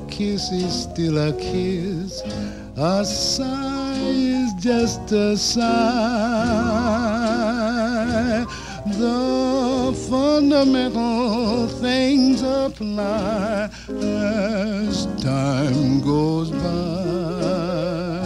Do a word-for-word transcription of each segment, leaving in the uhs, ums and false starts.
kiss is still a kiss. A sigh is just a sigh. The fundamental things apply as time goes by.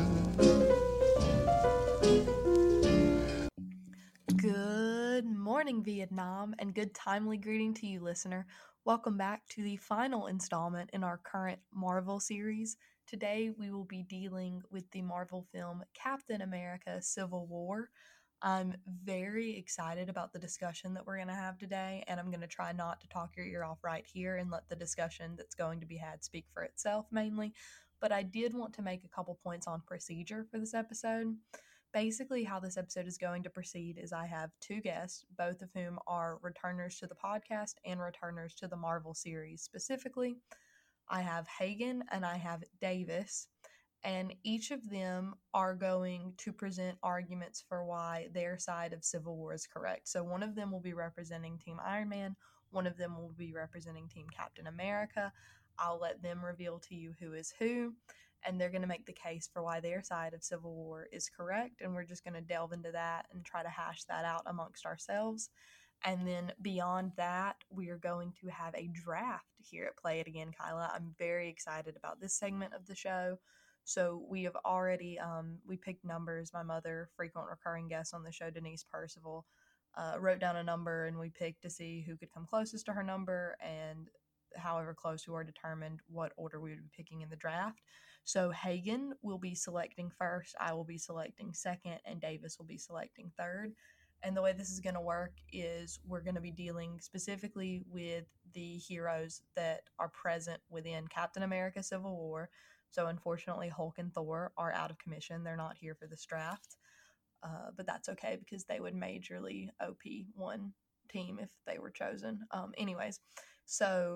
Good morning, Vietnam, and good timely greeting to you, listener. Welcome back to the final installment in our current Marvel series. Today, we will be dealing with the Marvel film Captain America: Civil War. I'm very excited about the discussion that we're going to have today, and I'm going to try not to talk your ear off right here and let the discussion that's going to be had speak for itself mainly. But I did want to make a couple points on procedure for this episode. Basically, how this episode is going to proceed is I have two guests, both of whom are returners to the podcast and returners to the Marvel series specifically. I have Hagen and I have Davis, and each of them are going to present arguments for why their side of Civil War is correct. So one of them will be representing Team Iron Man, one of them will be representing Team Captain America. I'll let them reveal to you who is who, and they're going to make the case for why their side of Civil War is correct, and we're just going to delve into that and try to hash that out amongst ourselves. And then beyond that, we are going to have a draft here at Play It Again, Kyla. I'm very excited about this segment of the show. So we have already, um, we picked numbers. My mother, frequent recurring guest on the show, Denise Percival, uh, wrote down a number, and we picked to see who could come closest to her number, and however close we were determined what order we would be picking in the draft. So Hagen will be selecting first, I will be selecting second, and Davis will be selecting third. And the way this is going to work is we're going to be dealing specifically with the heroes that are present within Captain America: Civil War. So unfortunately, Hulk and Thor are out of commission. They're not here for this draft. Uh, but that's okay because they would majorly O P one team if they were chosen. Um, anyways, so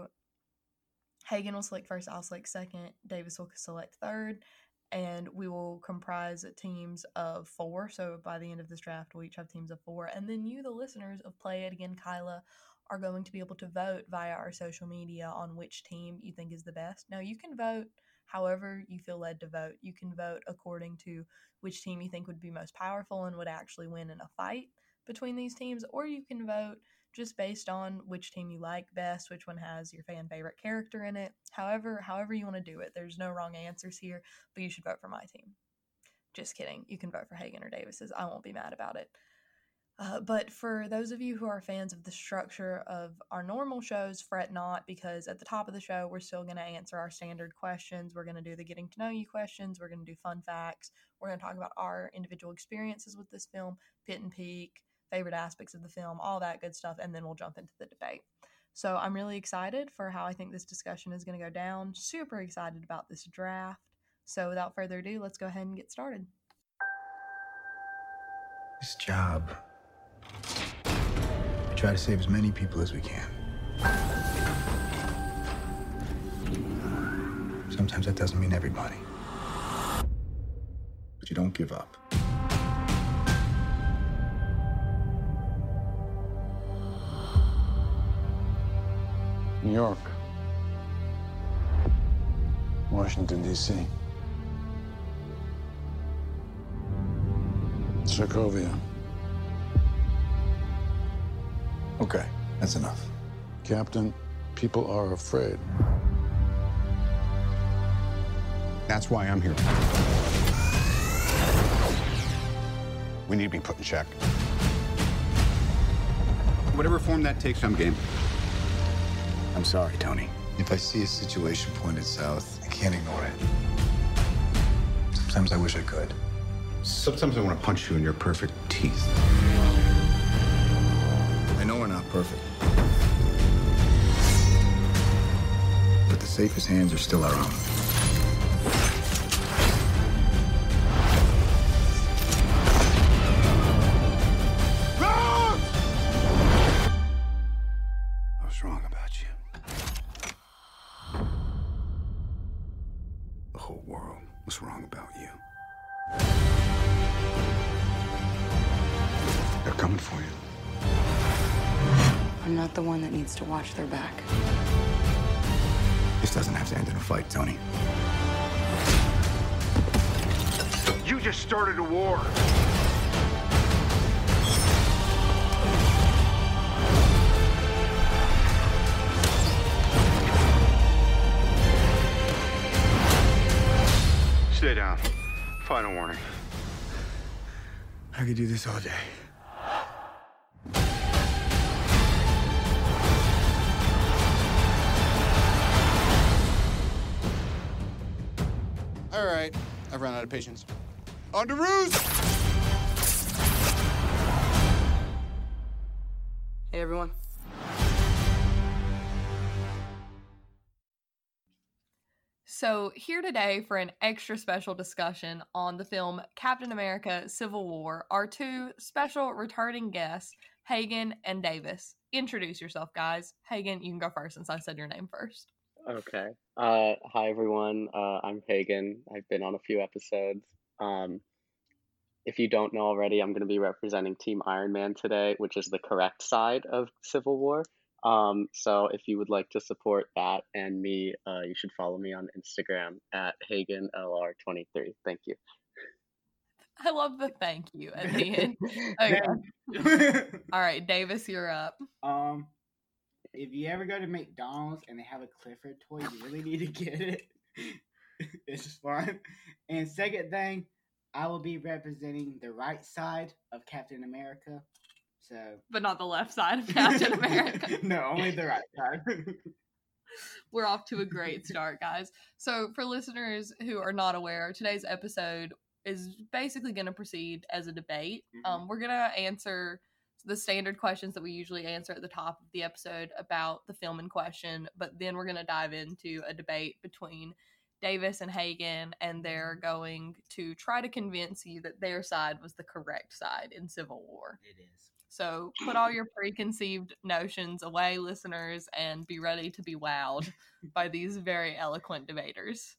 Hagen will select first, I'll select second, Davis will select third, and we will comprise teams of four. So by the end of this draft, we'll each have teams of four. And then you, the listeners of Play It Again, Kyla, are going to be able to vote via our social media on which team you think is the best. Now, you can vote however you feel led to vote. You can vote according to which team you think would be most powerful and would actually win in a fight between these teams, or you can vote just based on which team you like best, which one has your fan favorite character in it. However, however you want to do it. There's no wrong answers here, but you should vote for my team. Just kidding. You can vote for Hagen or Davis's. I won't be mad about it. Uh, but for those of you who are fans of the structure of our normal shows, fret not, because at the top of the show, we're still going to answer our standard questions. We're going to do the getting to know you questions. We're going to do fun facts. We're going to talk about our individual experiences with this film, pit and peak, favorite aspects of the film, all that good stuff, and then we'll jump into the debate. So I'm really excited for how I think this discussion is going to go down. Super excited about this draft. So without further ado, let's go ahead and get started. This job, we try to save as many people as we can. Sometimes that doesn't mean everybody. But you don't give up. New York, Washington, D C, Sokovia. Okay, that's enough. Captain, people are afraid. That's why I'm here. We need to be put in check. Whatever form that takes, I'm game. I'm sorry, Tony. If I see a situation pointed south, I can't ignore it. Sometimes I wish I could. Sometimes I want to punch you in your perfect teeth. I know we're not perfect. But the safest hands are still our own. What's wrong about you? They're coming for you. I'm not the one that needs to watch their back. This doesn't have to end in a fight, Tony. You just started a war. Stay down. Final warning. I could do this all day. All right, I've run out of patience. On to roost! Hey, everyone. So, here today for an extra special discussion on the film Captain America Civil War are two special returning guests, Hagen and Davis. Introduce yourself, guys. Hagen, you can go first since I said your name first. Okay. Uh, hi, everyone. Uh, I'm Hagen. I've been on a few episodes. Um, if you don't know already, I'm going to be representing Team Iron Man today, which is the correct side of Civil War. Um, so if you would like to support that and me, uh, you should follow me on Instagram at Hagen L R twenty-three. Thank you. I love the thank you at the end. Okay. All right, Davis, you're up. Um, if you ever go to McDonald's and they have a Clifford toy, you really need to get it. It's just fun. And second thing, I will be representing the right side of Captain America. So, but not the left side of Captain America. No, only the right side. We're off to a great start, guys. So, for listeners who are not aware, today's episode is basically going to proceed as a debate. Mm-hmm. Um, we're going to answer the standard questions that we usually answer at the top of the episode about the film in question, but then we're going to dive into a debate between Davis and Hagen, and they're going to try to convince you that their side was the correct side in Civil War. It is. So put all your preconceived notions away, listeners, and be ready to be wowed by these very eloquent debaters.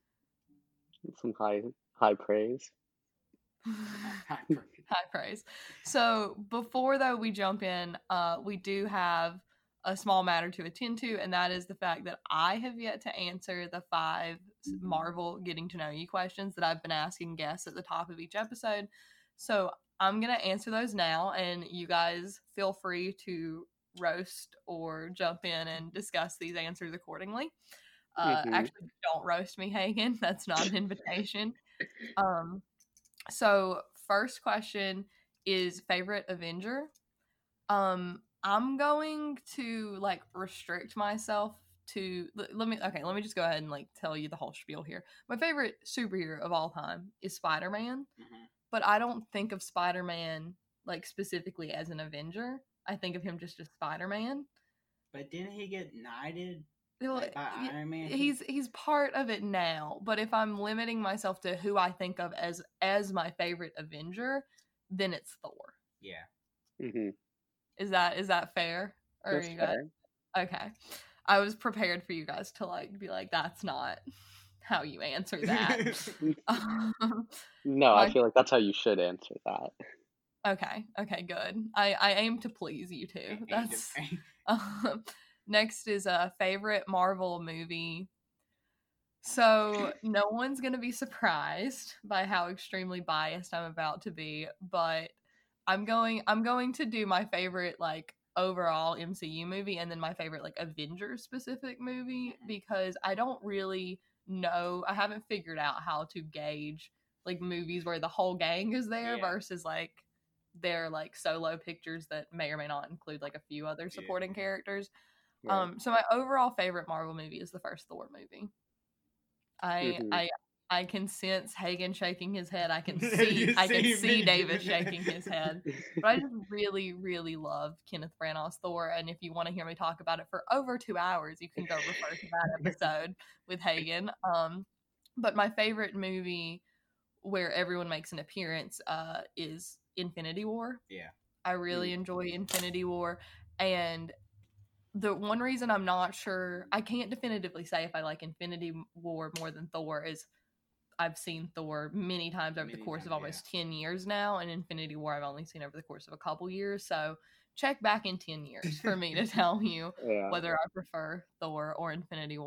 Some high high praise. High praise. So before, though, we jump in, uh, we do have a small matter to attend to, and that is the fact that I have yet to answer the five Marvel getting to know you questions that I've been asking guests at the top of each episode. So I'm going to answer those now, and you guys feel free to roast or jump in and discuss these answers accordingly. Uh, mm-hmm. Actually, don't roast me, Hagen. That's not an invitation. Um, so first question is favorite Avenger. Um, I'm going to like restrict myself to let me okay let me just go ahead and like tell you the whole spiel here. My favorite superhero of all time is Spider-Man. Mm-hmm. But I don't think of Spider-Man, like, specifically as an Avenger. I think of him just as Spider-Man. But didn't he get knighted well, like, by he, Iron Man? He's he's part of it now. But if I'm limiting myself to who I think of as, as my favorite Avenger, then it's Thor. Yeah. Mm-hmm. Is that is that fair? Or That's you fair. Guys, okay. I was prepared for you guys to, like, be like, that's not how you answer that. um, no, I feel like that's how you should answer that. Okay, okay, good. I, I aim to please you two. That's um, next is a favorite Marvel movie. So no one's gonna be surprised by how extremely biased I'm about to be, but I'm going I'm going to do my favorite like overall M C U movie and then my favorite like Avengers specific movie, because I don't really know, I haven't figured out how to gauge like movies where the whole gang is there yeah. versus like their like solo pictures that may or may not include like a few other supporting yeah. characters. Right. Um, so my overall favorite Marvel movie is the first Thor movie. I mm-hmm. I I can sense Hagen shaking his head. I can see I can see David shaking his head. But I just really, really love Kenneth Branagh's Thor. And if you want to hear me talk about it for over two hours, you can go refer to that episode with Hagen. Um, but my favorite movie where everyone makes an appearance uh, is Infinity War. Yeah. I really mm-hmm. enjoy Infinity War. And the one reason I'm not sure, I can't definitively say if I like Infinity War more than Thor is I've seen Thor many times over many the course times, of almost yeah. ten years now, and Infinity War I've only seen over the course of a couple years, so check back in ten years for me to tell you yeah. whether I prefer Thor or Infinity War. I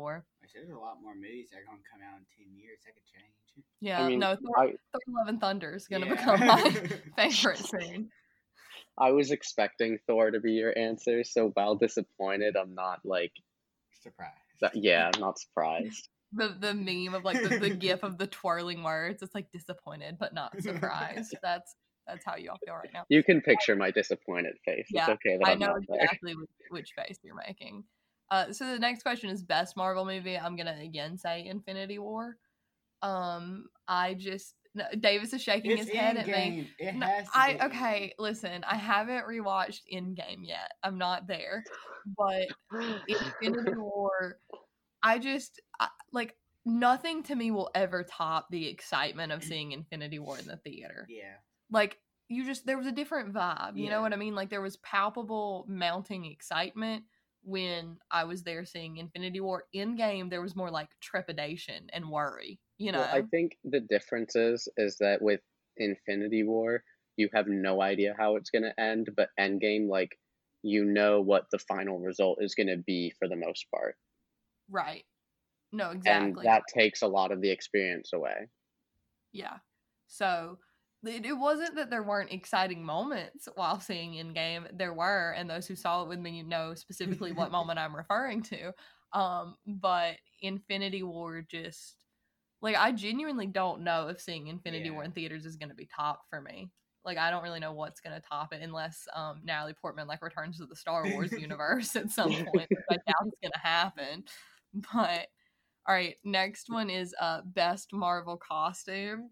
universe. There's a lot more movies that are gonna come out in ten years that could change. Yeah, I mean, no, Thor, I Thor Love and Thunder is gonna Yeah. become my favorite soon. I was expecting Thor to be your answer, so while disappointed, I'm not like Surprise. that. Yeah, I'm not surprised. The the meme of like the, the gif of the twirling words. It's like disappointed but not surprised. That's that's how you all feel right now. You can picture my disappointed face. Yeah, It's okay that I I'm know not there. exactly which, which face you're making. Uh, so the next question is best Marvel movie. I'm gonna again say Infinity War. Um, I just no, Davis is shaking It's his head at me. Endgame. It No, has to I be okay. Listen, I haven't rewatched Endgame yet. I'm not there, but Infinity War. I just I, like nothing to me will ever top the excitement of seeing Infinity War in the theater. Yeah. Like you just there was a different vibe. You Yeah. know what I mean? Like there was palpable mounting excitement when I was there seeing Infinity War. In game, there was more like trepidation and worry. You know, Well, I think the difference is is that with Infinity War, you have no idea how it's gonna end, but Endgame, like, you know what the final result is gonna be for the most part. right? No, And exactly. that takes a lot of the experience away. Yeah. So it, it wasn't that there weren't exciting moments while seeing Endgame. There were, and those who saw it with me know specifically what moment I'm referring to. Um, but Infinity War just like I genuinely don't know if seeing Infinity Yeah. War in theaters is going to be top for me. Like I don't really know what's going to top it unless um, Natalie Portman like returns to the Star Wars universe at some point. Which I doubt it's going to happen. But all right, next one is uh best Marvel costume.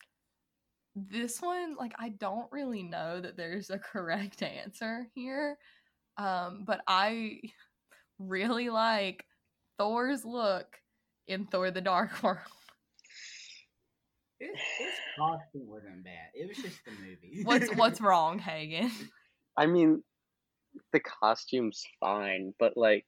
This one, like, I don't really know that there's a correct answer here. Um, but I really like Thor's look in Thor the Dark World. His, his costume wasn't bad. It was just the movie. What's what's wrong, Hagen? I mean, the costume's fine, but like,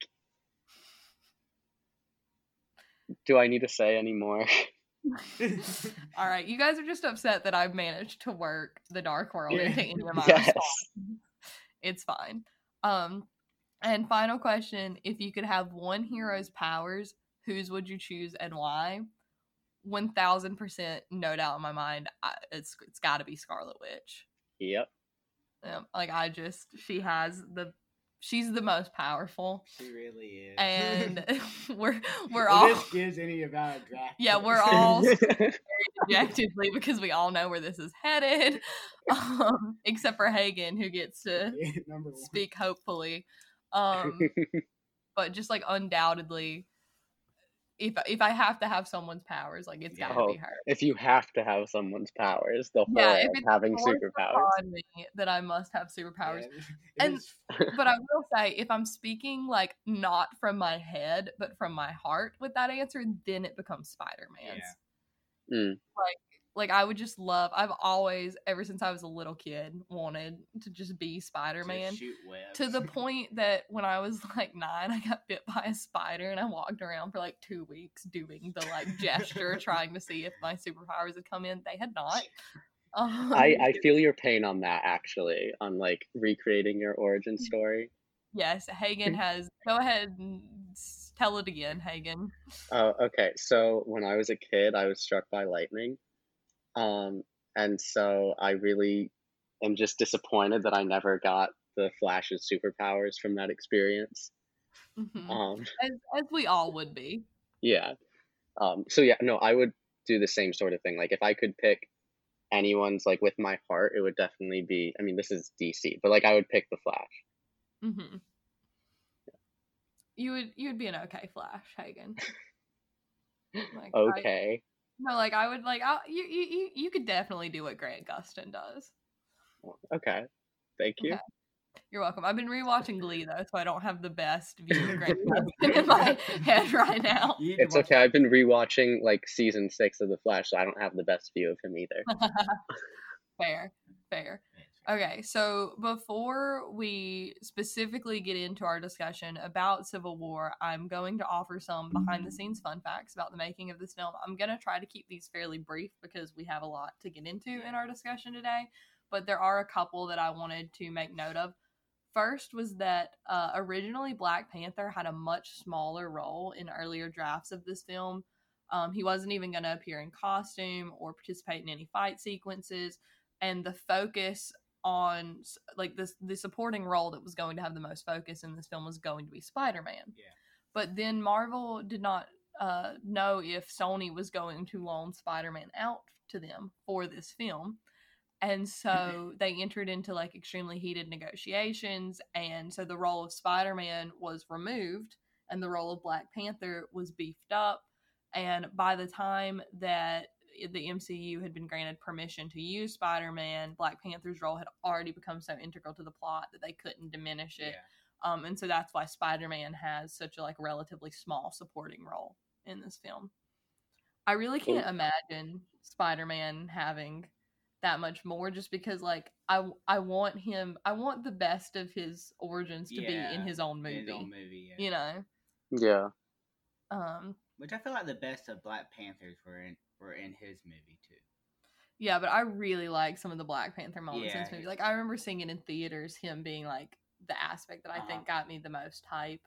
do I need to say any more? All right, you guys are just upset that I've managed to work the Dark World Yeah. into any of my Yes. responses. It's fine. Um, and final question: if you could have one hero's powers, whose would you choose and why? One thousand percent, no doubt in my mind, I, it's it's got to be Scarlet Witch. Yep. Um, like I just, she has the, she's the most powerful, She really is. and we're we're If all this gives any about a draft. yeah pick. we're all objectively because we all know where this is headed, um, except for Hagen who gets to Yeah, number one. speak hopefully, um, but just like undoubtedly, if if I have to have someone's powers, like it's got to Oh, be her. if you have to have someone's powers, the Yeah, horror if of it's having forced superpowers. upon me that I must have superpowers. Yeah, if And- it's- But I will say, if I'm speaking like not from my head, but from my heart with that answer, then it becomes Spider-Man's. Yeah. Mm. Like, like I would just love. I've always, ever since I was a little kid, wanted to just be just Spider-Man. shoot webs. To the point that when I was like nine, I got bit by a spider, and I walked around for like two weeks doing the like gesture, trying to see if my superpowers had come in. They had not. Um, I, I feel your pain on that, actually, on like recreating your origin story. yes, Hagen has. Go ahead and s- tell it again, Hagen. Oh, okay. So when I was a kid, I was struck by lightning. Um, and so I really am just disappointed that I never got the Flash's superpowers from that experience. Mhm. Um, As, as we all would be. yeah. Um, so yeah, no, I would do the same sort of thing. Like if I could pick anyone's like with my heart, it would definitely be, I mean, this is D C, but like I would pick the Flash. Mm-hmm. You would you would be an okay Flash, Hagen. Like, I- Okay. no, like I would like I, you, you you you could definitely do what Grant Gustin does. Okay. Thank you. Okay. You're welcome. I've been rewatching Glee though, so I don't have the best view of Grant Gustin in my head right now. You need to It's watch okay. I've been rewatching like season six of The Flash, so I don't have the best view of him either. Fair, fair. Okay, so before we specifically get into our discussion about Civil War, I'm going to offer some behind the scenes fun facts about the making of this film. I'm going to try to keep these fairly brief because we have a lot to get into in our discussion today, but there are a couple that I wanted to make note of. first was that uh, originally Black Panther had a much smaller role in earlier drafts of this film. Um, he wasn't even going to appear in costume or participate in any fight sequences, and the focus on like this the supporting role that was going to have the most focus in this film was going to be Spider-Man. Yeah. But then Marvel did not uh, know if Sony was going to loan Spider-Man out to them for this film. And so they entered into like extremely heated negotiations. And so the role of Spider-Man was removed and the role of Black Panther was beefed up. And by the time that the M C U had been granted permission to use Spider-Man, Black Panther's role had already become so integral to the plot that they couldn't diminish it. Yeah. Um, and so that's why Spider-Man has such a like relatively small supporting role in this film. I really can't imagine Spider-Man having that much more, just because like I I want him I want the best of his origins to yeah, be in his own movie. His own movie, yeah. You know. Yeah. Um which I feel like the best of Black Panthers were in were in his movie too. Yeah, but I really like some of the Black Panther moments yeah, in this movie. Like I remember seeing it in theaters, him being like the aspect that I uh-huh. think got me the most hype.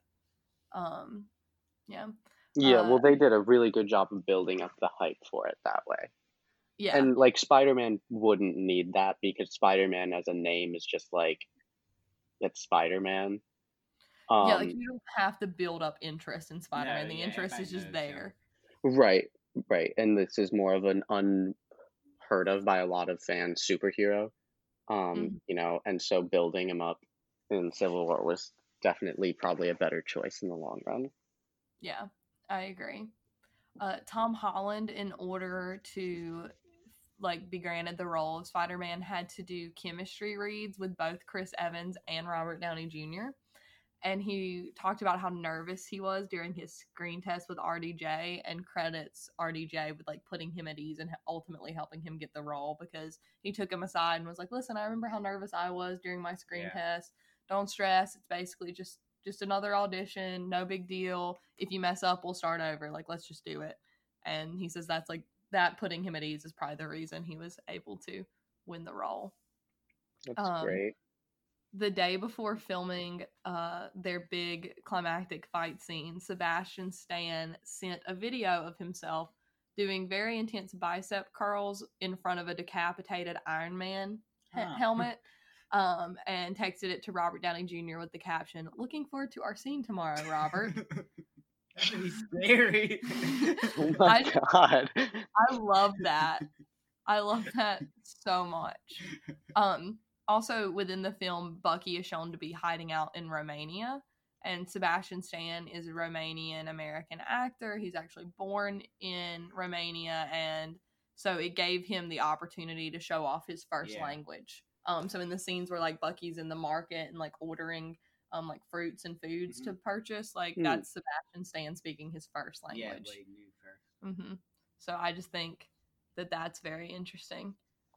Um yeah. Yeah, uh, well they did a really good job of building up the hype for it that way. Yeah. And, like, Spider-Man wouldn't need that because Spider-Man as a name is just, like, it's Spider-Man. Um, yeah, like, you don't have to build up interest in Spider-Man. No, the yeah, interest is just there. So. Right, right. And this is more of an unheard of by a lot of fans superhero. Um, mm-hmm. You know, and so building him up in Civil War was definitely probably a better choice in the long run. Yeah, I agree. Uh, Tom Holland, in order to like be granted the role of Spider-Man, had to do chemistry reads with both Chris Evans and Robert Downey Junior And he talked about how nervous he was during his screen test with R D J, and credits R D J with like putting him at ease and ultimately helping him get the role, because he took him aside and was like, listen, I remember how nervous I was during my screen yeah. test. Don't stress. It's basically just, just another audition. No big deal. If you mess up, we'll start over. Like, let's just do it. And he says that's like, that putting him at ease is probably the reason he was able to win the role. That's um, great. The day before filming uh, their big climactic fight scene, Sebastian Stan sent a video of himself doing very intense bicep curls in front of a decapitated Iron Man he- huh. helmet, um, and texted it to Robert Downey Junior with the caption, "Looking forward to our scene tomorrow, Robert." That'd be scary. Oh my I, god. I love that. I love that so much. Um, also, within the film, Bucky is shown to be hiding out in Romania, and Sebastian Stan is a Romanian-American actor. He's actually born in Romania, and so it gave him the opportunity to show off his first yeah. language. Um, so in the scenes where, like, Bucky's in the market and, like, ordering Um, like fruits and foods mm-hmm. to purchase, like mm. that's Sebastian Stan speaking his first language. Yeah, Blade knew first. Mm-hmm. So I just think that that's very interesting.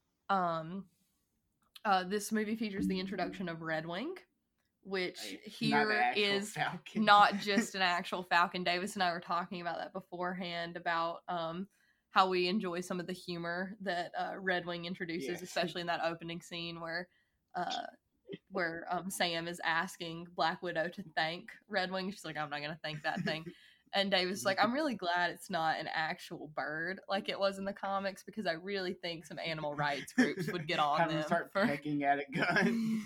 Um, uh, this movie features the introduction of Red Wing, which like, here is Falcon. Not just an actual Falcon. Davis and I were talking about that beforehand, about um how we enjoy some of the humor that uh, Red Wing introduces, yes. especially in that opening scene where uh. where um, Sam is asking Black Widow to thank Red Wing. She's like, I'm not going to thank that thing. And Davis is like, I'm really glad it's not an actual bird like it was in the comics, because I really think some animal rights groups would get on Have them. them start for... pecking at a gun.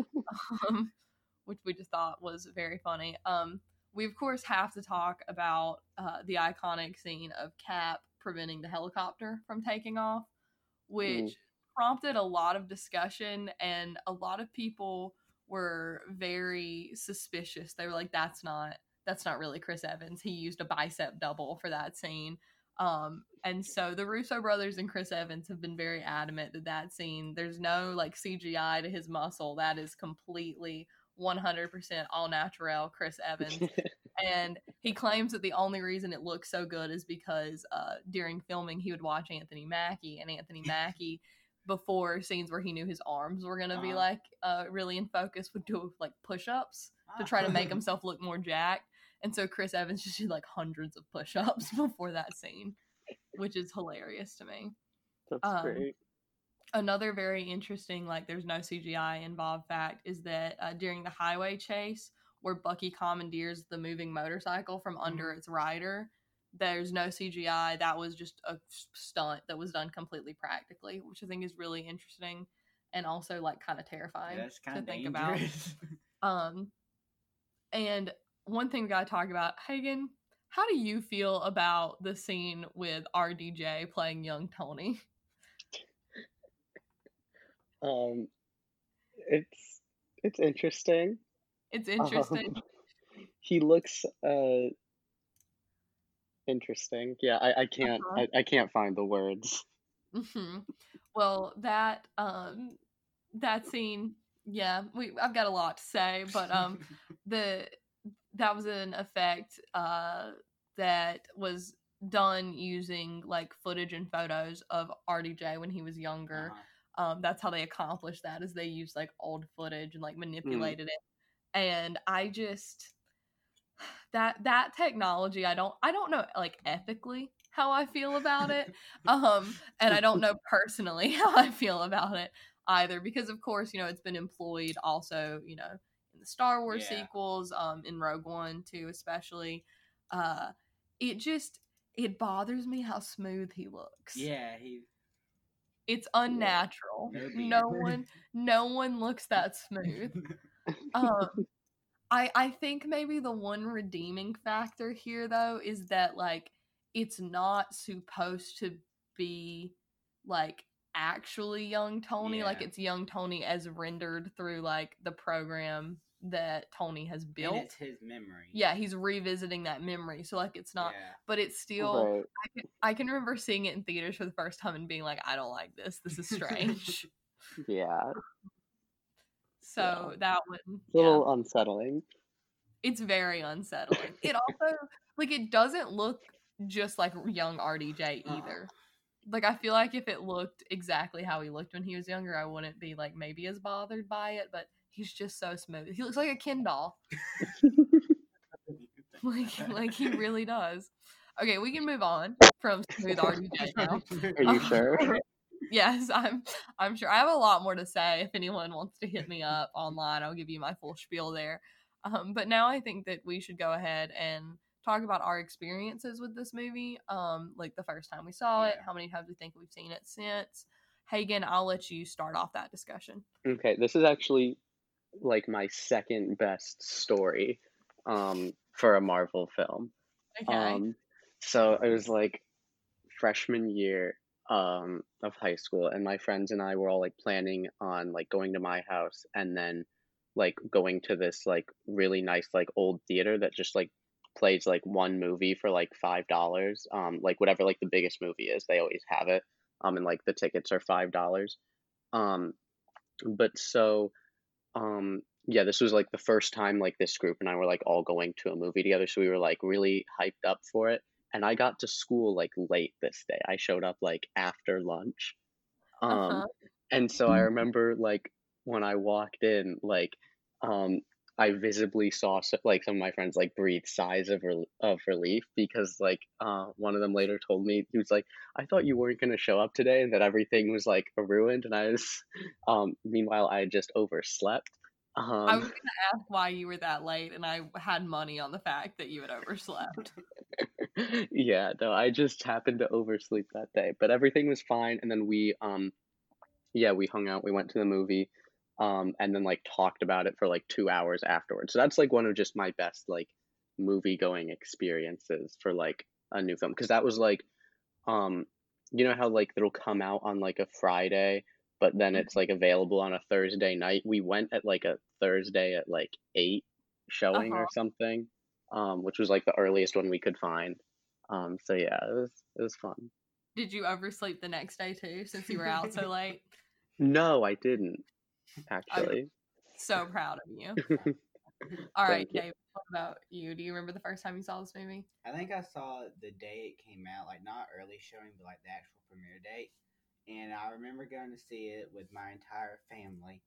um, which we just thought was very funny. Um, we, of course, have to talk about uh, the iconic scene of Cap preventing the helicopter from taking off, which... Mm. prompted a lot of discussion, and a lot of people were very suspicious. They were like, that's not that's not really Chris Evans. He used a bicep double for that scene. Um, and so the Russo brothers and Chris Evans have been very adamant that that scene, there's no like C G I to his muscle. That is completely one hundred percent all natural Chris Evans. And he claims that the only reason it looks so good is because uh, during filming he would watch Anthony Mackie, and Anthony Mackie before scenes where he knew his arms were going to be, like, uh, really in focus, would do, like, push-ups to try to make himself look more jacked. And so Chris Evans just did, like, hundreds of push-ups before that scene, which is hilarious to me. That's um, great. Another very interesting, like, there's no C G I involved fact is that uh, during the highway chase, where Bucky commandeers the moving motorcycle from under its rider, there's no C G I. That was just a stunt that was done completely practically, which I think is really interesting and also, like, kind of terrifying That's kind to of think dangerous. about. Um, and one thing we gotta talk about, Hagen, how do you feel about the scene with R D J playing young Tony? Um, it's it's interesting. It's interesting. Um, he looks uh interesting. Yeah, I, I can't Uh-huh. I, I can't find the words. Mm-hmm. Well, that um that scene, yeah, we I've got a lot to say, but um the that was an effect uh that was done using like footage and photos of R D J when he was younger. Uh-huh. Um that's how they accomplished that, is they used like old footage and like Mm. manipulated it. And I just that that technology, I don't I don't know like ethically how I feel about it. Um and I don't know personally how I feel about it either, because of course, you know, it's been employed also, you know, in the Star Wars Yeah. sequels, um in Rogue One too, especially. Uh it just it bothers me how smooth he looks. Yeah, he. It's unnatural. No No beard. one no one looks that smooth. Um I I think maybe the one redeeming factor here though is that like it's not supposed to be like actually young Tony, like Yeah. it's young Tony as rendered through like the program that Tony has And built. it's his memory. Yeah, he's revisiting that memory. So like it's not, Yeah. but it's still Right. I can, I can remember seeing it in theaters for the first time and being like, I don't like this. This is strange. Yeah. So Yeah. that one, It's a yeah. little unsettling. It's very unsettling. It also like it doesn't look just like young R D J Uh-uh. either. Like I feel like if it looked exactly how he looked when he was younger, I wouldn't be like maybe as bothered by it, but he's just so smooth. He looks like a Ken doll. Like like he really does. Okay, we can move on from smooth R D J now. Are you sure? Yes, I'm I'm sure. I have a lot more to say. If anyone wants to hit me up online, I'll give you my full spiel there. Um, but now I think that we should go ahead and talk about our experiences with this movie. Um, like the first time we saw it, Yeah. how many times we think we've seen it since. Hagen, I'll let you start off that discussion. Okay, this is actually like my second best story um for a Marvel film. Okay. Um so it was like freshman year um of high school, and my friends and I were all like planning on like going to my house and then like going to this like really nice like old theater that just like plays like one movie for like five dollars. Um like whatever like the biggest movie is, they always have it. Um and like the tickets are five dollars. Um but so um yeah, this was like the first time like this group and I were like all going to a movie together, so we were like really hyped up for it. And I got to school like late this day. I showed up like after lunch. Um Uh-huh. and so I remember like when I walked in, like um I visibly saw so, like some of my friends like breathe sighs of rel- of relief, because like uh one of them later told me, he was like, I thought you weren't gonna show up today and that everything was like ruined. And I was um meanwhile I had just overslept. I Um was gonna ask why you were that late, and I had money on the fact that you had overslept. yeah, no, I just happened to oversleep that day, but everything was fine. And then we um yeah, we hung out, we went to the movie, um and then like talked about it for like two hours afterwards. So that's like one of just my best like movie going experiences for like a new film, because that was like um you know how like it'll come out on like a Friday, but then it's like available on a Thursday night. We went at like a Thursday at like eight showing Uh-huh. or something, um which was like the earliest one we could find. Um so yeah, it was it was fun. Did you oversleep the next day too, since you were out so late? No, I didn't I'm actually. so proud of you. All right, Thank you. Dave, what about you? Do you remember the first time you saw this movie? I think I saw it the day it came out, like not early showing, but like the actual premiere date. And I remember going to see it with my entire family.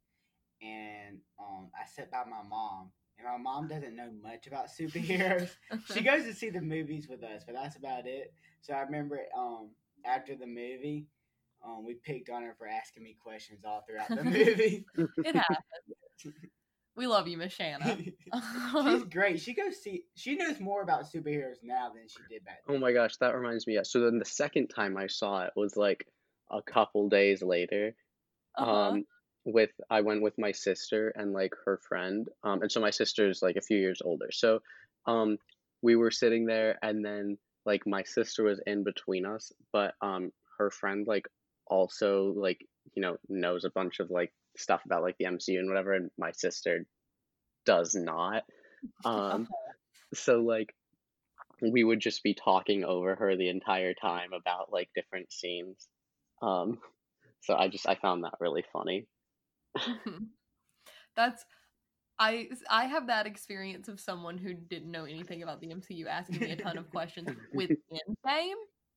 And um, I sat by my mom, and my mom doesn't know much about superheroes. She goes to see the movies with us, but that's about it. So I remember um, after the movie, um, we picked on her for asking me questions all throughout the movie. It happens. We love you, Miss Shanna. She's great. She goes see. She knows more about superheroes now than she did back then. Oh my gosh, that reminds me. Yeah. So then the second time I saw it was like a couple days later. Uh-huh. Um, with I went with my sister and like her friend. Um, and so my sister's like a few years older. So, um, we were sitting there, and then like my sister was in between us, but um, her friend like also like you know knows a bunch of like stuff about like the M C U and whatever, and my sister does not. Um, so like we would just be talking over her the entire time about like different scenes. Um, so I just I found that really funny. That's I I have that experience of someone who didn't know anything about the M C U asking me a ton of questions with Endgame,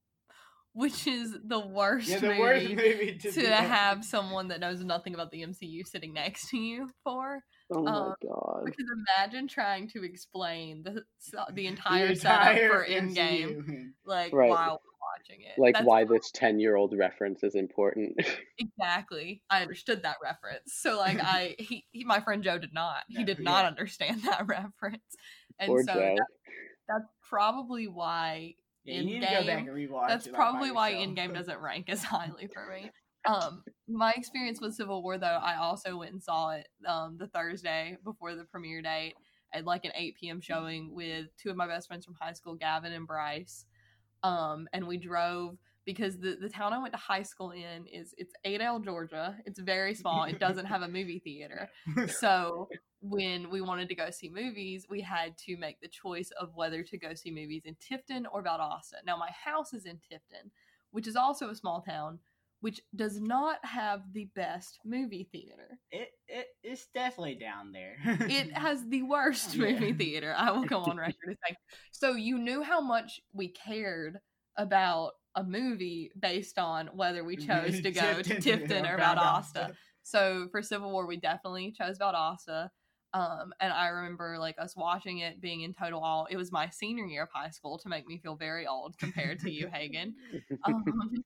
which is the worst Yeah, the movie, worst movie to, to be have someone that knows nothing about the M C U sitting next to you for. Oh my Um, god. Because imagine trying to explain the the entire, The setup entire for M C U. Endgame, like Right. while we're watching it. Like That's why this ten-year-old reference is important. Exactly. I understood that reference. So like I he, he my friend Joe did not. He No, did yeah. not understand that reference. And Poor so Joe. that, that's probably why Yeah, you need to go back Endgame- and rewatch that's it, like, by probably why yourself. Endgame doesn't rank as highly for me. Um my experience with Civil War though, I also went and saw it um the Thursday before the premiere date at like an eight p.m. showing with two of my best friends from high school, Gavin and Bryce. Um and we drove because the, the town I went to high school in is it's Adel, Georgia. It's very small. It doesn't have a movie theater. So when we wanted to go see movies, we had to make the choice of whether to go see movies in Tifton or Valdosta. Now my house is in Tifton, which is also a small town, which does not have the best movie theater. It, it it's definitely down there. It has the worst Yeah. movie theater. I will go on record as saying. So you knew how much we cared about a movie based on whether we chose to go to Tifton or Valdosta. So for Civil War, we definitely chose Valdosta. Um, and I remember like us watching it, being in total awe. It was my senior year of high school, to make me feel very old compared to you, Hagen. Um,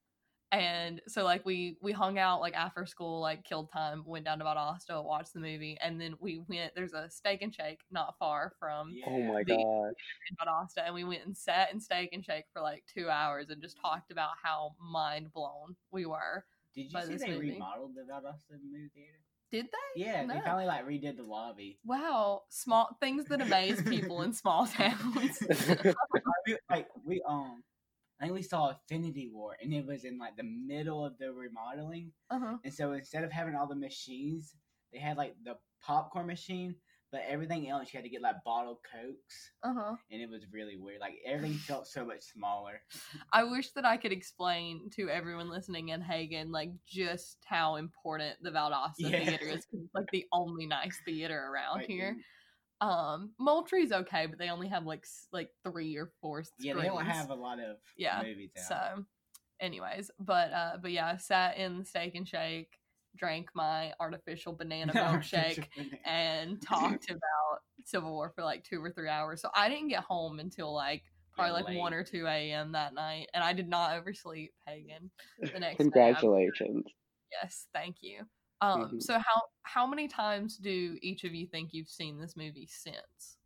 and so like we we hung out like after school, like killed time, went down to Valdosta, watched the movie, and then we went. There's a Steak and Shake not far from Yeah. Oh my The- gosh. in Valdosta, and we went and sat in Steak and Shake for like two hours and just talked about how mind blown we were. Did you by see this they movie. remodeled the Valdosta movie theater? Did they? Yeah, No. they finally like redid the lobby. Wow, small things that amaze people in small towns. We- like we um, I think we saw Infinity War, and it was in like the middle of the remodeling. Uh-huh. And so instead of having all the machines, they had like the popcorn machine, but everything else you had to get like bottled Cokes, Uh-huh. and it was really weird. Like everything felt so much smaller. I wish that I could explain to everyone listening in Hagen like just how important the Valdosta Yeah. theater is. 'Cause it's like the only nice theater around Like, here. Um, Moultrie's okay, but they only have like s- like three or four Yeah, screens. they don't have a lot of Yeah, movies out. So, anyways, but uh, but yeah, I sat in the Steak and Shake, drank my artificial banana milkshake, and talked about Civil War for like two or three hours. So I didn't get home until like probably Yeah, like late. one or two a.m. that night, and I did not oversleep, Hagen. The next day, I- Congratulations. yes, thank you. Um, Mhm. so how how many times do each of you think you've seen this movie since?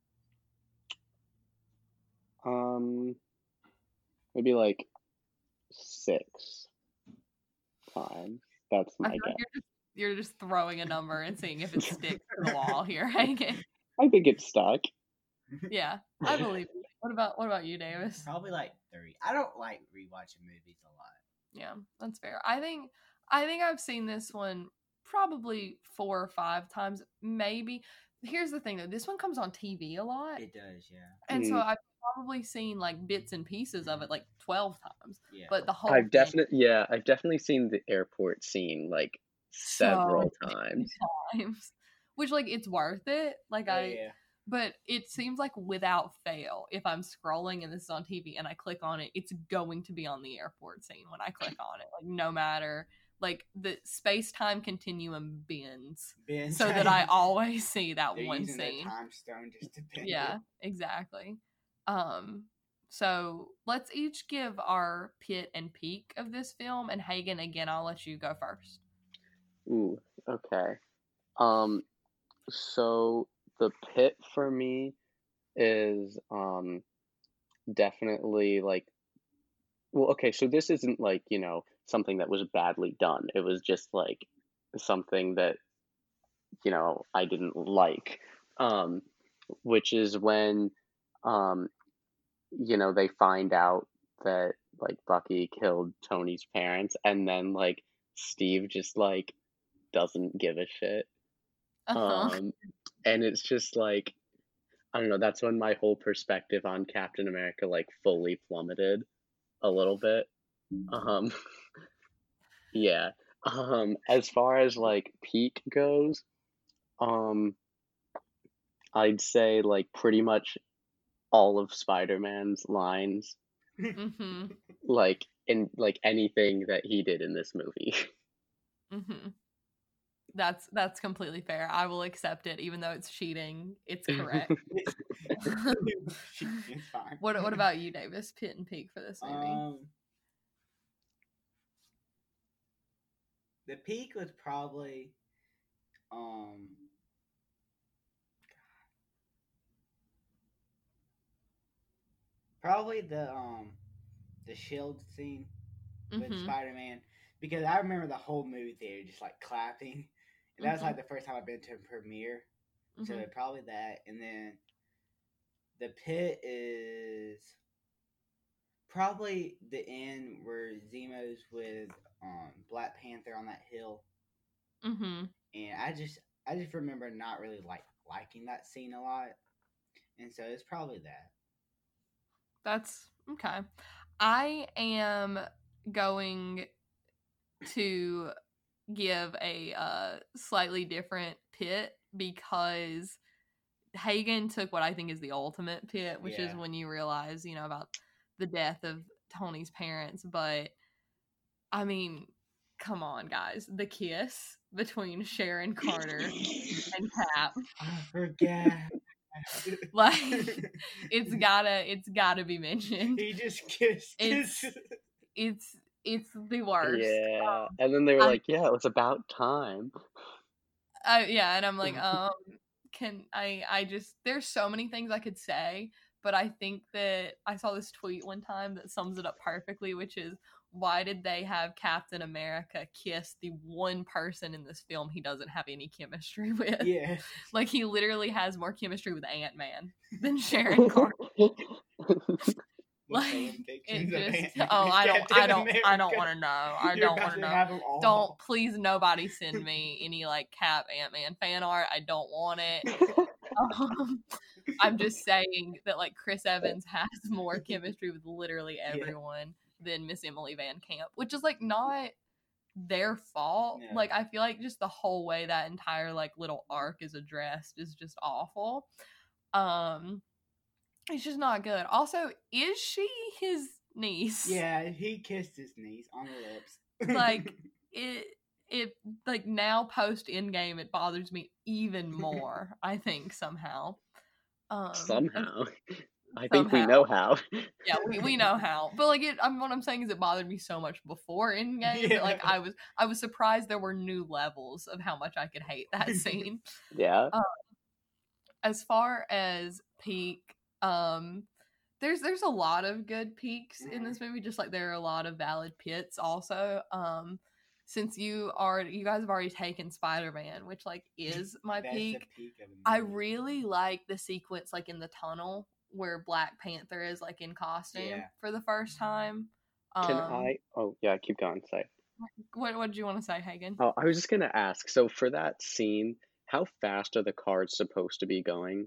Um, maybe like six times. That's I my feel like guess. you're just you're just throwing a number and seeing if it sticks to the wall here, Hagen. I think it's stuck. Yeah, I believe you. What about what about you, Davis? Probably like three. I don't like rewatching movies a lot. Yeah, that's fair. I think I think I've seen this one probably four or five times, maybe. Here's the thing though, this one comes on T V a lot. It does, yeah. And so Mm. I've probably seen like bits and pieces of it like twelve times. Yeah. But the whole I've thing definitely, yeah, I've definitely seen the airport scene like several so times. times. Which like it's worth it. Like Oh, I yeah. but it seems like without fail, if I'm scrolling and this is on T V and I click on it, it's going to be on the airport scene when I click on it. Like no matter like the space time continuum bends. Ben So that I James. always see that They're one using scene. the time stone just to bend Yeah, it. exactly. Um so let's each give our pit and peak of this film. And Hagen, again, I'll let you go first. Ooh, okay. Um, so the pit for me is um definitely like, well, okay, so this isn't like, you know, something that was badly done. It was just like something that, you know, I didn't like. Um, which is when, um, you know, they find out that like Bucky killed Tony's parents, and then like Steve just like doesn't give a shit. Uh-huh. Um, and it's just like, I don't know, that's when my whole perspective on Captain America like fully plummeted a little bit. Um, yeah. Um, as far as like peak goes, um, I'd say like pretty much all of Spider-Man's lines, Mm-hmm. like in like anything that he did in this movie. Mm-hmm. That's that's completely fair. I will accept it, even though it's cheating. It's correct. it's fine. What what about you, Davis? Pit and peak for this movie? Um, the peak was probably, um, probably the um, the shield scene with Mhm. Spider-Man, because I remember the whole movie theater just like clapping, and that was like the first time I've been to a premiere. So Mhm. probably that, and then the pit is probably the end where Zemo's with um, Black Panther on that hill, Mhm. and I just I just remember not really like liking that scene a lot, and so it's probably that. That's okay. I am going to give a uh, slightly different pit because Hagen took what I think is the ultimate pit, which is Yeah. when you realize, you know, about the death of Tony's parents. But I mean, come on, guys, the kiss between Sharon Carter and Cap, I forget. like it's gotta, it's gotta be mentioned. He just kissed. It's his- it's it's the worst. Yeah. And then they were I- like, yeah, it was about time. I, yeah, and I'm like, um, can I? I just there's so many things I could say, but I think that I saw this tweet one time that sums it up perfectly, which is why did they have Captain America kiss the one person in this film he doesn't have any chemistry with? Yeah. Like he literally has more chemistry with Ant-Man than Sharon Carter. Like it just oh I don't I don't I don't want to know I You're don't about want to to know have 'em all. don't please nobody send me any like Cap Ant-Man fan art. I don't want it. um, I'm just saying that like Chris Evans has more chemistry with literally everyone yeah. than Miss Emily Van Camp, which is like not their fault. Yeah. Like I feel like just the whole way that entire like little arc is addressed is just awful. Um It's just not good. Also, is she his niece? Yeah, he kissed his niece on the lips. Like it it like now post Endgame it bothers me even more, I think somehow. Um Somehow. I somehow. think we know how. Yeah, we, we know how. But like it I'm what I'm saying is it bothered me so much before Endgame Yeah. that like I was I was surprised there were new levels of how much I could hate that scene. Yeah. Um, as far as peak Um, there's there's a lot of good peaks in this movie, just like there are a lot of valid pits also. Um, since you are you guys have already taken Spider-Man, which like is my That's the peak. peak of the I movie. really like the sequence like in the tunnel where Black Panther is like in costume Yeah. for the first time. Um, Can I? Oh, yeah, keep going. Say. What what did you want to say, Hagen? Oh, I was just going to ask. So, for that scene, how fast are the cars supposed to be going?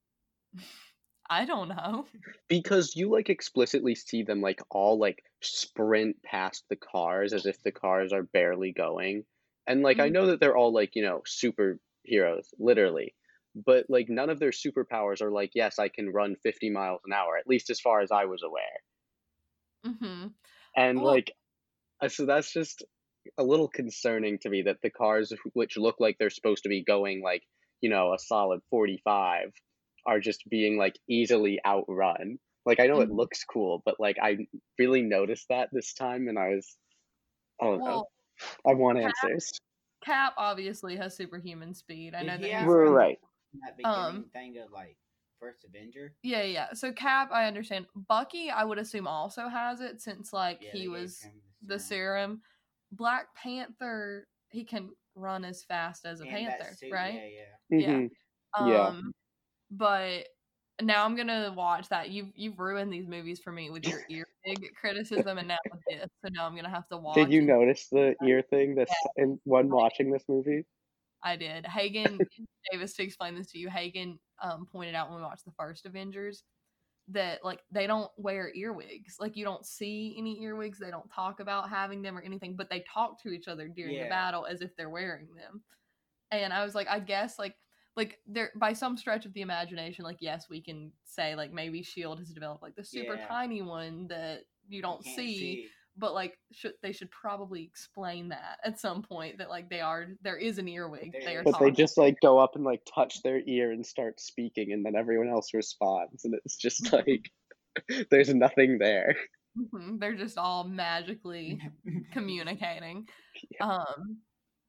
I don't know. Because you like explicitly see them like all like sprint past the cars as if the cars are barely going. And like I Mhm. know that they're all like, you know, superheroes, literally. But like none of their superpowers are like, yes, I can run fifty miles an hour, at least as far as I was aware. Mm-hmm. And Well- like uh, so that's just a little concerning to me that the cars which look like they're supposed to be going like, you know, a solid forty-five are just being like easily outrun. Like, I know it Mhm. looks cool, but like I really noticed that this time, and I was, I don't know. Well, I want Cap, answers. Cap obviously has superhuman speed. I Did know he that have he's We're from right. that beginning um thing of like First Avenger? yeah, yeah. So Cap, I understand. Bucky, I would assume also has it since like Yeah, he they gave was him the serum. Black Panther, he can run as fast as a And that panther, suit, right? yeah, Yeah. Mhm. Yeah. Um, but now I'm gonna watch that. You've you've ruined these movies for me with your ear wig criticism, and now with this. So now I'm gonna have to watch. Did you and- notice the ear thing this Yeah. in when watching this movie? I did. Hagen Davis, to explain this to you, Hagen um, pointed out when we watched the first Avengers that like they don't wear earwigs. Like you don't see any earwigs. They don't talk about having them or anything, but they talk to each other during Yeah. the battle as if they're wearing them. And I was like, I guess like like there by some stretch of the imagination, like yes, we can say like maybe Shield has developed like the super Yeah. tiny one that you don't can't see. see. But like, should they should probably explain that at some point that like they are there is an earwig. There They are is. But they talking. just like go up and like touch their ear and start speaking, and then everyone else responds, and it's just like there's nothing there. Mhm, they're just all magically communicating. Um,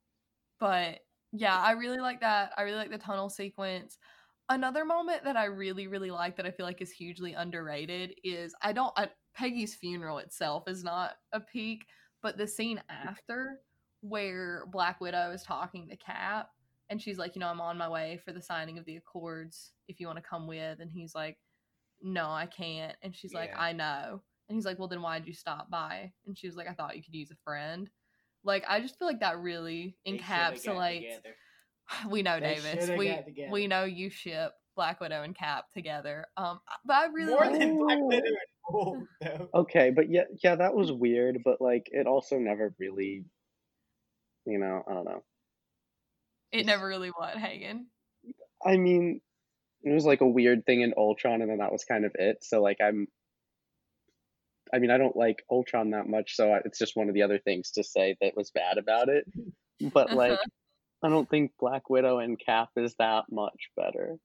but yeah, I really like that. I really like the tunnel sequence. Another moment that I really, really like that I feel like is hugely underrated is I don't. I, Peggy's funeral itself is not a peak, but the scene after where Black Widow is talking to Cap and she's like, you know, I'm on my way for the signing of the Accords if you want to come with. And he's like, no, I can't. And she's like, Yeah. I know. And he's like, well, then why'd you stop by? And she was like, I thought you could use a friend. Like, I just feel like that really They shoulda got encapsulates. together. We know, They Davis. shoulda We got together. we know you ship Black Widow and Cap together. Um, but I really More like- than Black Oh. Widow and Hulk, though. Okay, but yeah, yeah, that was weird, but like it also never really, you know, I don't know. it never really what Hagen. I mean, it was like a weird thing in Ultron, and then that was kind of it. So like I'm, I mean, I don't like Ultron that much, so I- it's just one of the other things to say that was bad about it. But like, I don't think Black Widow and Cap is that much better.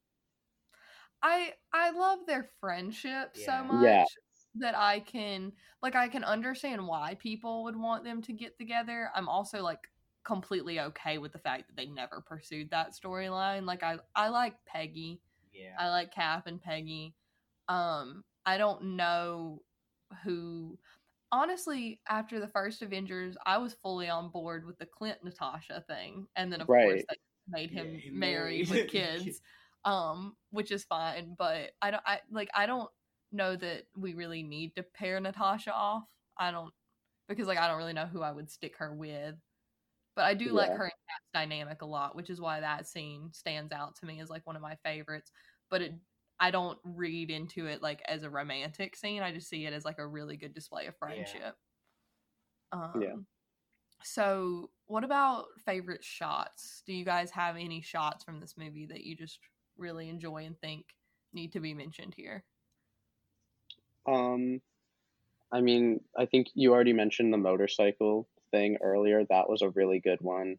I I love their friendship so Yeah. much Yeah. that I can like I can understand why people would want them to get together. I'm also like completely okay with the fact that they never pursued that storyline. Like I I like Peggy. Yeah. I like Cap and Peggy. Um I don't know who honestly after the first Avengers, I was fully on board with the Clint Natasha thing. And then of course Right. they made him Yeah, he married married. with kids. Um, which is fine, but I don't I like I don't know that we really need to pair Natasha off. I don't because like I don't really know who I would stick her with. But I do like Yeah. her and Cap's dynamic a lot, which is why that scene stands out to me as like one of my favorites. But it I don't read into it like as a romantic scene. I just see it as like a really good display of friendship. Um Yeah. So what about favorite shots? Do you guys have any shots from this movie that you just really enjoy and think need to be mentioned here? Um, I mean, I think you already mentioned the motorcycle thing earlier. That was a really good one.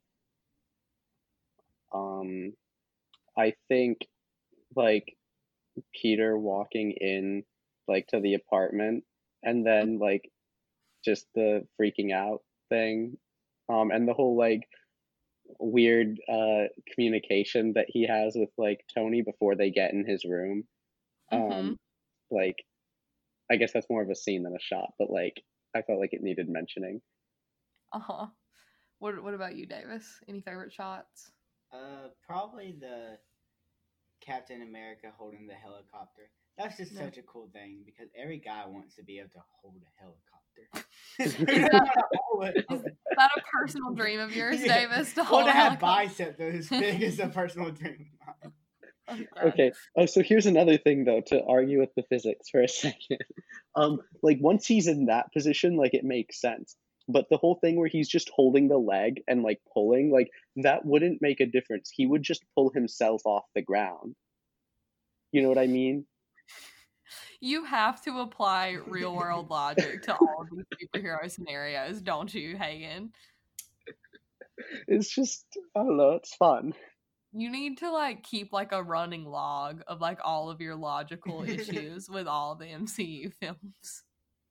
Um, I think like Peter walking in like to the apartment and then like just the freaking out thing. Um, and the whole like weird uh communication that he has with like Tony before they get in his room. Um, Mhm. like I guess that's more of a scene than a shot, but like I felt like it needed mentioning. Uh-huh. What what about you, Davis? Any favorite shots? Uh, probably the Captain America holding the helicopter. That's just Yeah. such a cool thing because every guy wants to be able to hold a helicopter. Is that a personal dream of yours, Yeah. Davis? To Well, hold to a have helicopter? biceps as big is a personal dream. Okay. Okay. Oh, so here's another thing though to argue with the physics for a second. Um, like once he's in that position, like it makes sense. But the whole thing where he's just holding the leg and like pulling, like that wouldn't make a difference. He would just pull himself off the ground. You know what I mean? You have to apply real world logic to all of these superhero scenarios, don't you, Hagen? It's just I don't know. It's fun. You need to like keep like a running log of like all of your logical issues with all the M C U films.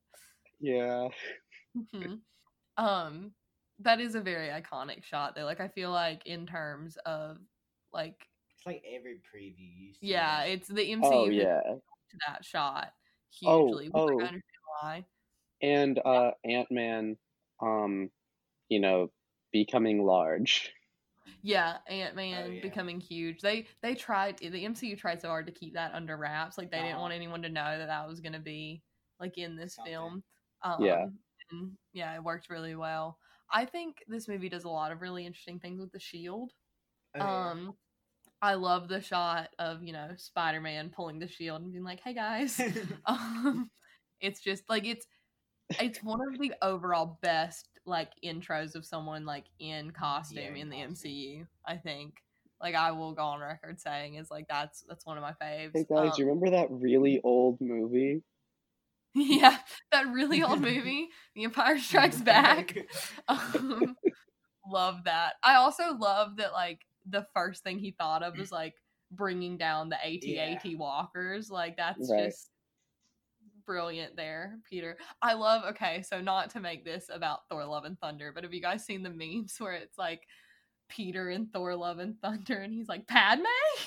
Yeah. Mhm. Um, that is a very iconic shot though. Like I feel like in terms of like It's like every preview you see. yeah, this. it's the M C U Oh has yeah. to that shot Oh, hugely. which, like, oh. I understand why. And uh Ant-Man, um, you know, becoming large. Yeah, Ant-Man Oh, yeah. becoming huge. They they tried the M C U tried so hard to keep that under wraps. Like they didn't Uh-huh. want anyone to know that that was going to be like in this Something. film. Um, Yeah. and, yeah, it worked really well. I think this movie does a lot of really interesting things with the shield. Oh, yeah. Um, I love the shot of, you know, Spider-Man pulling the shield and being like, "Hey guys." um, it's just like it's it's one of the overall best like intros of someone like in costume Yeah, in the costume. M C U. I think like I will go on record saying is like that's that's one of my faves. Hey guys, Um, you remember that really old movie? yeah, that really old movie, The Empire Strikes Back. um, love that. I also love that like the first thing he thought of was like bringing down the A T A T walkers. Like that's Right. just brilliant there, Peter. I love, okay, so not to make this about Thor Love and Thunder, but have you guys seen the memes where it's like Peter in Thor Love and Thunder and he's like, Padme?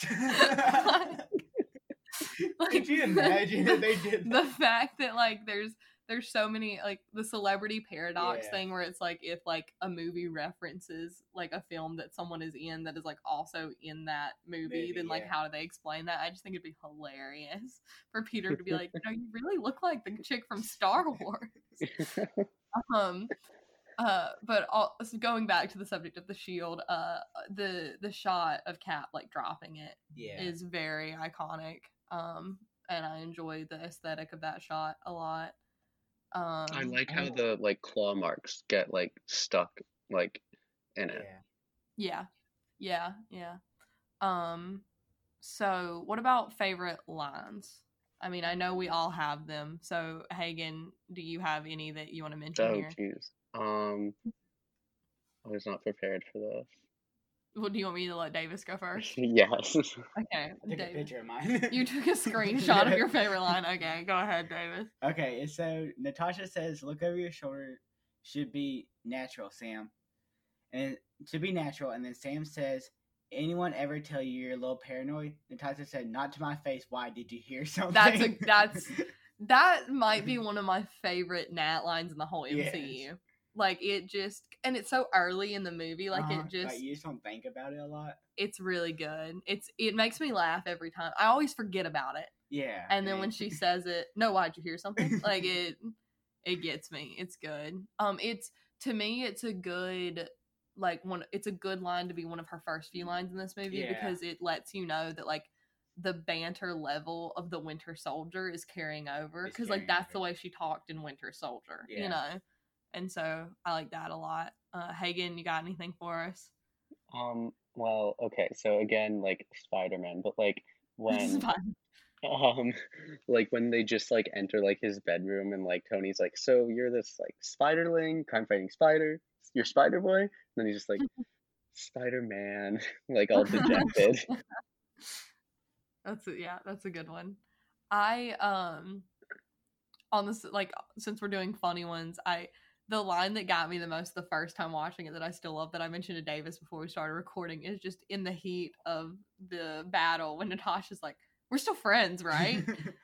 like, Could you imagine if they did the fact that like there's there's so many like the celebrity paradox Yeah. thing where it's like if like a movie references like a film that someone is in that is like also in that movie, Movie, then like yeah. how do they explain that? I just think it'd be hilarious for Peter to be like, no, you really look like the chick from Star Wars. um uh but all, so going back to the subject of the shield, uh the the shot of Cap like dropping it Yeah. is very iconic. Um, and I enjoy the aesthetic of that shot a lot. Um, I like how Oh. the like claw marks get like stuck like in it. Yeah. yeah, yeah, yeah. Um, so what about favorite lines? I mean, I know we all have them. So Hagen, do you have any that you want to mention Oh here? jeez. Um, I was not prepared for this. Well, do you want me to let Davis go first? Yes. Okay, I took a Davis. picture of mine. You took a screenshot of your favorite line. Okay, go ahead, Davis. Okay, and so Natasha says, "Look over your shoulder. Should be natural, Sam." And it should be natural. And then Sam says, "Anyone ever tell you you're a little paranoid?" Natasha said, "Not to my face. Why? Did you hear something?" That's a that's that might be one of my favorite Nat lines in the whole M C U. Yes. Like it just, and it's so early in the movie. Like Uh-huh, it just, like, you just don't think about it a lot. it's really good. It's it makes me laugh every time. I always forget about it, Yeah. and then when she says it, no, why'd you hear something? Like it, it gets me. It's good. Um, it's to me, it's a good like one. It's a good line to be one of her first few lines in this movie Yeah. because it lets you know that like the banter level of the Winter Soldier is carrying over It's because like carrying that's over. the way she talked in Winter Soldier, Yeah. you know. And so I like that a lot. Uh, Hagen, you got anything for us? Um, well, okay, so again, like Spider-Man, but like when Fine. um like when they just like enter like his bedroom and like Tony's like, "So you're this like spiderling, crime fighting spider, you're Spider Boy?" And then he's just like, "Spider-Man," like all dejected. That's a, yeah, that's a good one. I um on this like since we're doing funny ones, I the line that got me the most the first time watching it that I still love that I mentioned to Davis before we started recording is just in the heat of the battle when Natasha's like, "We're still friends, right?"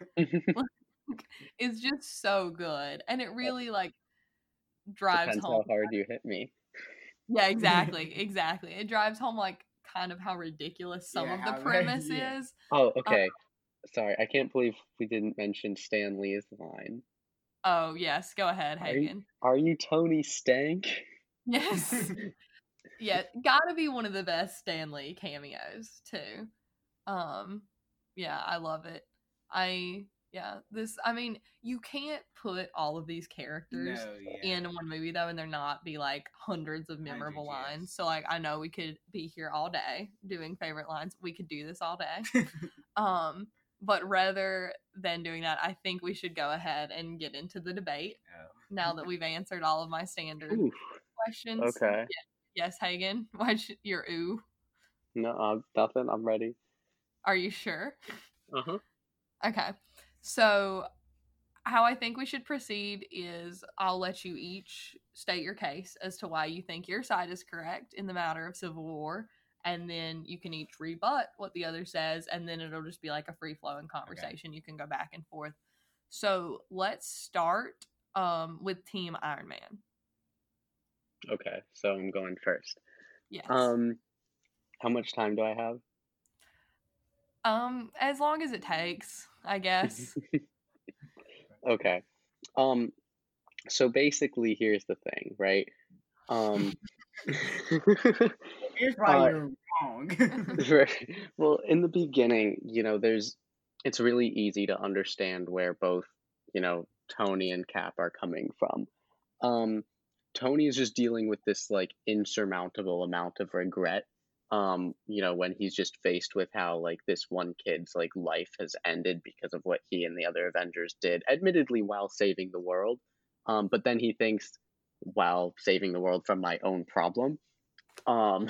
It's just so good, and it really like drives Depends home. how hard you hit me. Yeah, exactly, exactly. It drives home like kind of how ridiculous some Yeah, of the how- premise yeah. is. Oh, okay. Sorry, I can't believe we didn't mention Stan Lee's line. Oh yes, go ahead, Are you, Hagen. are you Tony Stank? Yes. Yeah, gotta be one of the best Stan Lee cameos too. Um, yeah, I love it. I yeah, this. I mean, you can't put all of these characters No, yeah. in one movie though, and there not be like hundreds of memorable Hundreds, yes. lines. So like, I know we could be here all day doing favorite lines. We could do this all day. um, but rather than doing that, I think we should go ahead and get into the debate Oh. now that we've answered all of my standard Oof. questions. Okay. Yeah. Yes, Hagen. Why'd you, your ooh? No, uh, nothing. I'm ready. Are you sure? Uh-huh. Okay. So, how I think we should proceed is I'll let you each state your case as to why you think your side is correct in the matter of Civil War, and then you can each rebut what the other says, and then it'll just be like a free-flowing conversation. Okay. You can go back and forth. So, let's start um, with Team Iron Man. Okay, so I'm going first. Yes. Um, how much time do I have? Um, as long as it takes, I guess. Okay. Um, so basically, here's the thing, right? Um, here's why uh, you're wrong. Right. Well, in the beginning, you know, there's, it's really easy to understand where both, you know, Tony and Cap are coming from. Um, Tony is just dealing with this like insurmountable amount of regret. Um, you know, when he's just faced with how like this one kid's like life has ended because of what he and the other Avengers did, admittedly while saving the world. Um, but then he thinks, while saving the world from my own problem. Um,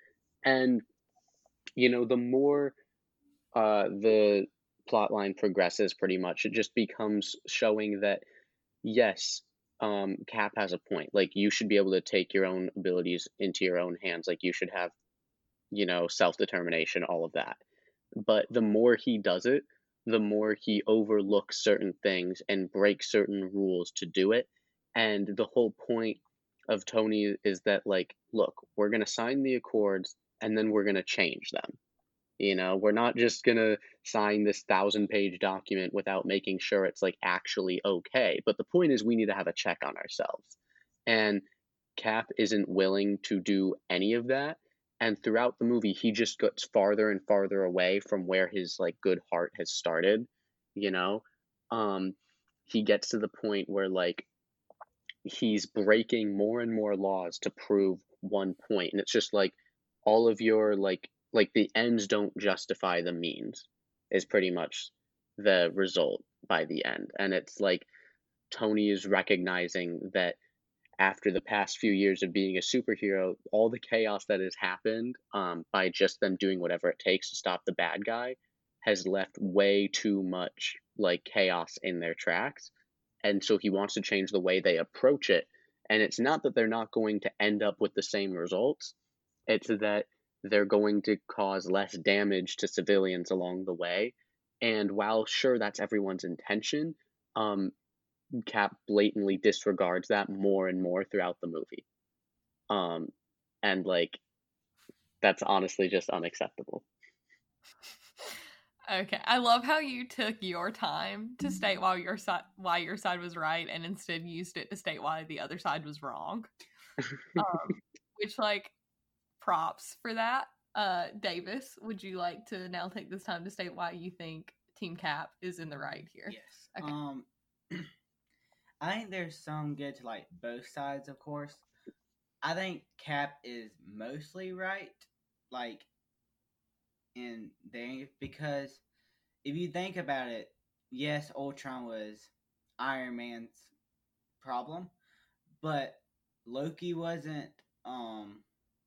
and you know, the more uh the plot line progresses, pretty much, it just becomes showing that yes, um, Cap has a point. Like, you should be able to take your own abilities into your own hands. Like, you should have, you know, self-determination, all of that. But the more he does it, the more he overlooks certain things and breaks certain rules to do it. And the whole point of Tony is that, like, look, we're going to sign the Accords and then we're going to change them. You know, we're not just going to sign this thousand page document without making sure it's like actually okay. But the point is we need to have a check on ourselves. And Cap isn't willing to do any of that. And throughout the movie, he just gets farther and farther away from where his like good heart has started. You know, um, he gets to the point where like he's breaking more and more laws to prove one point. And it's just like all of your like, like the ends don't justify the means is pretty much the result by the end. And it's like Tony is recognizing that after the past few years of being a superhero, all the chaos that has happened um, by just them doing whatever it takes to stop the bad guy has left way too much like chaos in their tracks. And so he wants to change the way they approach it. And it's not that they're not going to end up with the same results. It's that they're going to cause less damage to civilians along the way. And while sure that's everyone's intention, um, Cap blatantly disregards that more and more throughout the movie. Um, and like, that's honestly just unacceptable. Okay, I love how you took your time to state why your side why your side was right, and instead used it to state why the other side was wrong. um, which, like, props for that. Uh, Davis, would you like to now take this time to state why you think Team Cap is in the right here? Yes. Okay. Um, I think there's some good to like both sides, of course. I think Cap is mostly right, like in there, because if you think about it, yes, Ultron was Iron Man's problem, but Loki wasn't. Um,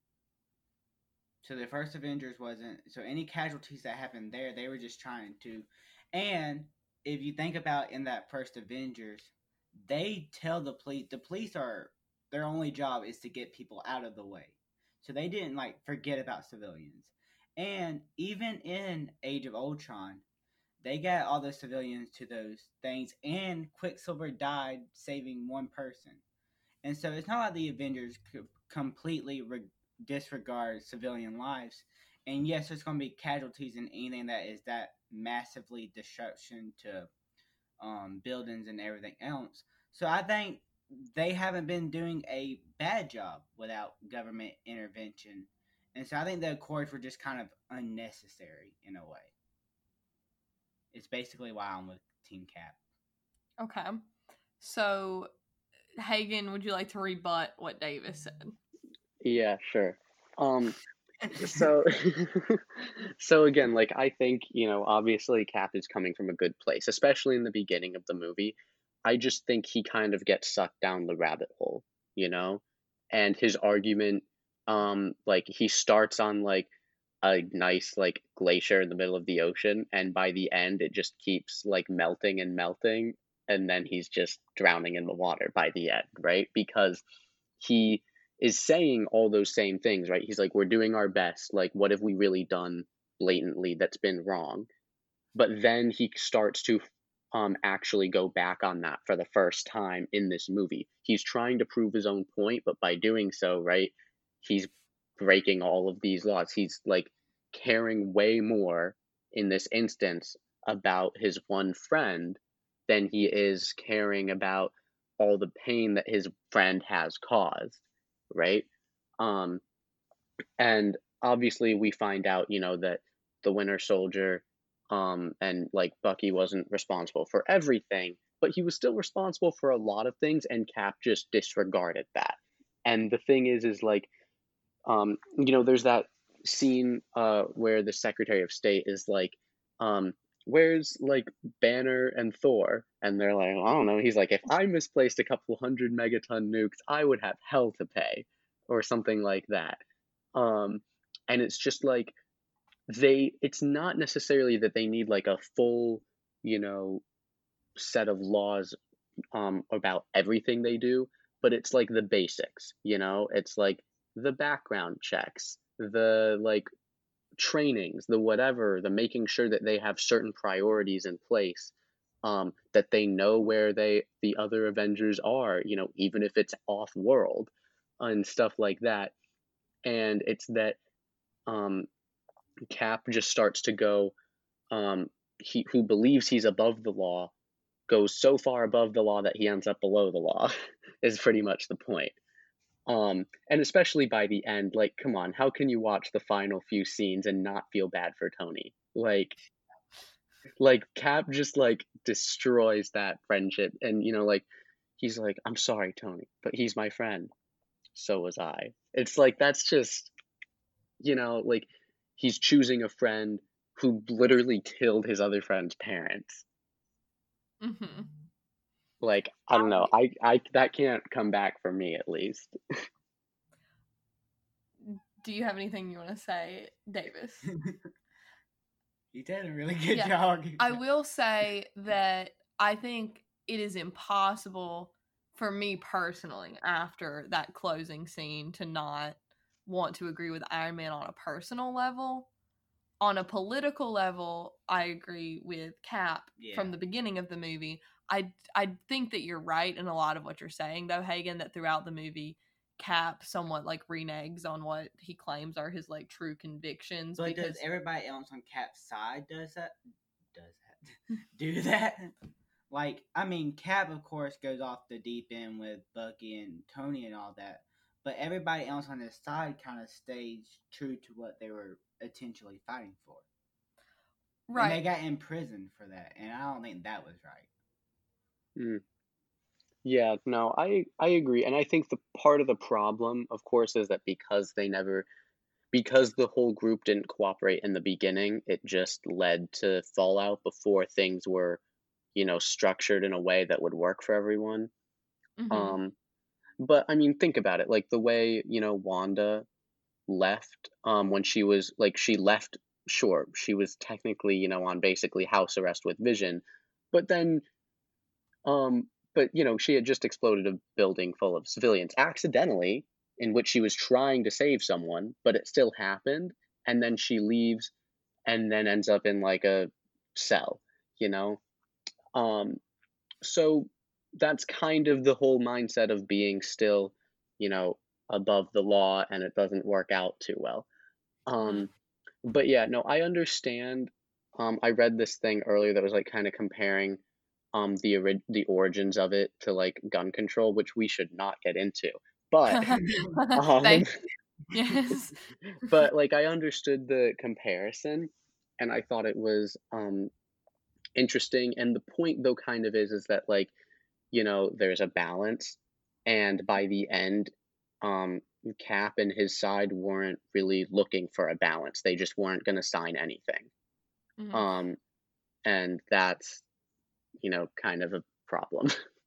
so the first Avengers wasn't. So any casualties that happened there, they were just trying to. And if you think about in that first Avengers, they tell the police, the police are, their only job is to get people out of the way. So they didn't like forget about civilians. And even in Age of Ultron, they got all the civilians to those things, and Quicksilver died saving one person. And so it's not like the Avengers could completely re- disregard civilian lives. And yes, there's going to be casualties in anything that is that massively disruption to um, buildings and everything else. So I think they haven't been doing a bad job without government intervention. And so I think the Accords were just kind of unnecessary in a way. It's basically why I'm with Team Cap. Okay. So, Hagen, would you like to rebut what Davis said? Yeah, sure. Um, so, so again, like, I think, you know, obviously Cap is coming from a good place, especially in the beginning of the movie. I just think he kind of gets sucked down the rabbit hole, you know? And his argument, um, like, he starts on, like, a nice like glacier in the middle of the ocean, and by the end it just keeps like melting and melting, and then he's just drowning in the water by the end, right? Because he is saying all those same things, right? He's like, we're doing our best, like what have we really done blatantly that's been wrong? But then he starts to um actually go back on that for the first time in this movie. He's trying to prove his own point, but by doing so, right, he's breaking all of these laws. He's like caring way more in this instance about his one friend than he is caring about all the pain that his friend has caused, right? Um, and obviously we find out, you know, that the Winter Soldier um, and like Bucky wasn't responsible for everything, but he was still responsible for a lot of things, and Cap just disregarded that. And the thing is, is like, um, you know, there's that scene uh, where the Secretary of State is like, um, where's like Banner and Thor? And they're like, I don't know. He's like, if I misplaced a couple hundred megaton nukes, I would have hell to pay, or something like that. Um, and it's just like, they, it's not necessarily that they need like a full, you know, set of laws um, about everything they do, but it's like the basics, you know, it's like the background checks, the like trainings, the whatever, the making sure that they have certain priorities in place, um, that they know where they, the other Avengers are, you know, even if it's off world and stuff like that. And it's that, um, Cap just starts to go, um, he who believes he's above the law goes so far above the law that he ends up below the law is pretty much the point. Um, and especially by the end, like, come on, how can you watch the final few scenes and not feel bad for Tony? Like, like Cap just like destroys that friendship, and you know, like he's like, I'm sorry, Tony, but he's my friend. So was I. It's like, that's just, you know, like he's choosing a friend who literally killed his other friend's parents. Mm-hmm. Like, I don't know. I, I that can't come back for me, at least. Do you have anything you want to say, Davis? You did a really good Yeah. job. I will say that I think it is impossible for me personally, after that closing scene, to not want to agree with Iron Man on a personal level. On a political level, I agree with Cap Yeah. from the beginning of the movie. I, I think that you're right in a lot of what you're saying, though, Hagen, that throughout the movie, Cap somewhat like reneges on what he claims are his like true convictions. But because does everybody else on Cap's side does that? Does that? Do that? Like, I mean, Cap, of course, goes off the deep end with Bucky and Tony and all that. But everybody else on his side kind of stays true to what they were essentially fighting for. right. And they got imprisoned for that. And I don't think that was right. Mm. Yeah, no, I I agree. And I think the part of the problem, of course, is that because they never, because the whole group didn't cooperate in the beginning, it just led to fallout before things were, you know, structured in a way that would work for everyone. Mhm. Um, but I mean, think about it, like the way, you know, Wanda left, um, when she was like, she left, sure, she was technically, you know, on basically house arrest with Vision, but then, um, but you know, she had just exploded a building full of civilians accidentally, in which she was trying to save someone, but it still happened, and then she leaves, and then ends up in like a cell, you know. Um, so that's kind of the whole mindset of being still, you know, above the law, and it doesn't work out too well. Um, but yeah, no, I understand. Um, I read this thing earlier that was like kind of comparing um the ori- the origins of it to like gun control, which we should not get into. But um, Thank Yes. but like I understood the comparison, and I thought it was um interesting. And the point though kind of is is that like, you know, there's a balance, and by the end, um Cap and his side weren't really looking for a balance. They just weren't going to sign anything. Mhm. Um and that's, you know, kind of a problem.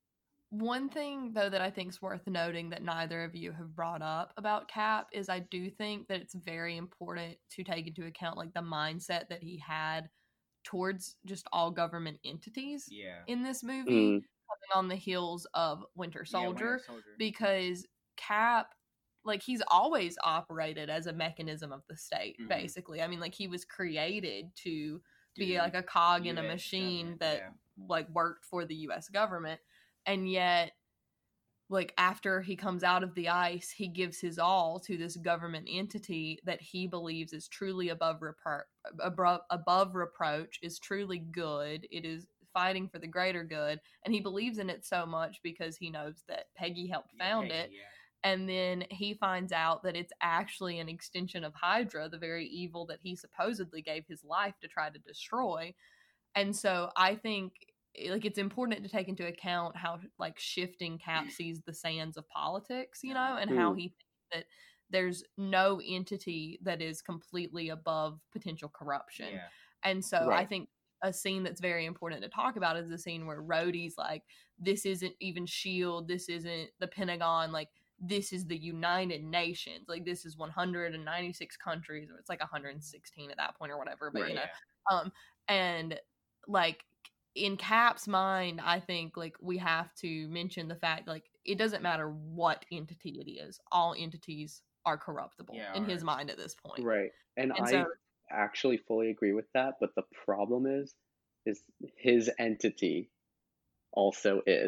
one thing, though, that I think is worth noting that neither of you have brought up about Cap is I do think that it's very important to take into account, like, the mindset that he had towards just all government entities Yeah. in this movie, Mm. coming on the heels of Winter Yeah, Winter Soldier, Soldier. because Cap, like, he's always operated as a mechanism of the state, Mhm. basically. I mean, like, he was created to be Dude, like a cog in a U S machine government, that yeah. like worked for the U S government, and yet, like, after he comes out of the ice, he gives his all to this government entity that he believes is truly above repro- above, above reproach, is truly good, it is fighting for the greater good, and he believes in it so much because he knows that Peggy helped Yeah, found Peggy, it. yeah. And then he finds out that it's actually an extension of Hydra, the very evil that he supposedly gave his life to try to destroy. And so I think, like, it's important to take into account how, like, shifting Cap sees the sands of politics, you know, and how Mm. he thinks that there's no entity that is completely above potential corruption. Yeah. And so I Right. think a scene that's very important to talk about is the scene where Rhodey's like, this isn't even S H I E L D, this isn't the Pentagon, like, this is the United Nations, like, this is one hundred ninety-six countries, or it's like one hundred sixteen at that point or whatever, but Right. you know, Yeah. um, and, like, in Cap's mind, I think, like, we have to mention the fact, like, it doesn't matter what entity it is, all entities are corruptible Yeah, in his alright. mind at this point. Right. And, And I so- actually fully agree with that, but the problem is, is his entity also is.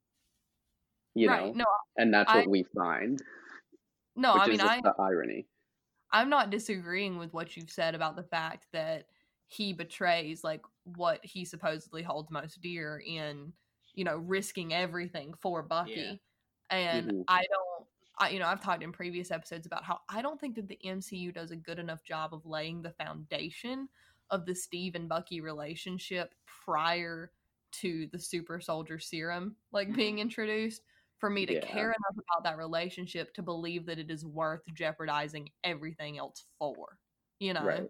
You Right, know? no, And that's I- what we find. No, which I is mean, just I, the irony. I'm not disagreeing with what you've said about the fact that he betrays, like, what he supposedly holds most dear in, you know, risking everything for Bucky. Yeah. And Mhm. I don't, I, you know, I've talked in previous episodes about how I don't think that the M C U does a good enough job of laying the foundation of the Steve and Bucky relationship prior to the super soldier serum, like, being introduced, for me to Yeah. care enough about that relationship to believe that it is worth jeopardizing everything else for, you know? Right.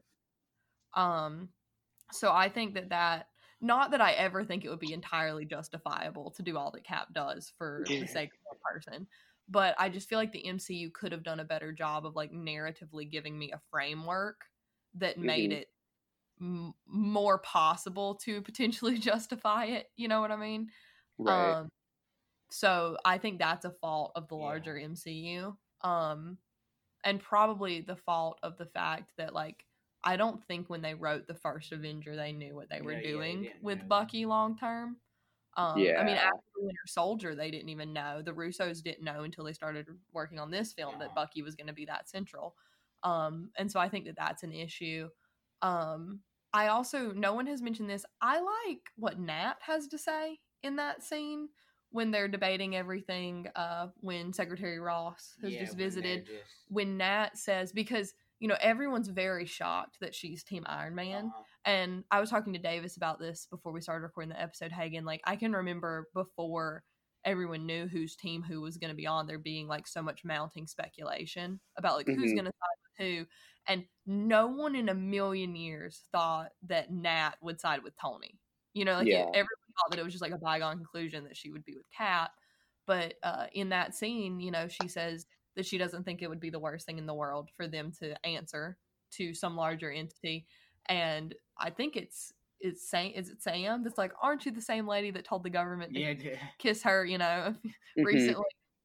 Um, so I think that that, not that I ever think it would be entirely justifiable to do all that Cap does for the sake of one person, but I just feel like the M C U could have done a better job of, like, narratively giving me a framework that made Mhm. it m- more possible to potentially justify it. You know what I mean? Right. Um, so I think that's a fault of the Yeah. larger M C U. Um, and probably the fault of the fact that, like, I don't think when they wrote the first Avenger, they knew what they were Yeah, yeah, they doing didn't with know. Bucky long term. Um, I mean, Yeah. after Winter Soldier, they didn't even know. The Russos didn't know until they started working on this film that Uh-huh. Bucky was going to be that central. Um, and so I think that that's an issue. Um, I also, no one has mentioned this. I like what Nat has to say in that scene when they're debating everything. Uh, when Secretary Ross has Yeah, just when they're visited, just- when Nat says, because, you know, everyone's very shocked that she's Team Iron Man. Uh-huh. And I was talking to Davis about this before we started recording the episode, Hagen. Like, I can remember before everyone knew whose team who was going to be on, there being, like, so much mounting speculation about, like, who's Mhm. going to side with who. And no one in a million years thought that Nat would side with Tony. You know, like, Yeah. it, everyone thought that it was just, like, a bygone conclusion that she would be with Cap. But uh, in that scene, you know, she says that she doesn't think it would be the worst thing in the world for them to answer to some larger entity. And I think it's it's Sam. Is it Sam that's like, aren't you the same lady that told the government to Yeah, yeah. kiss her, you know, Mhm. recently?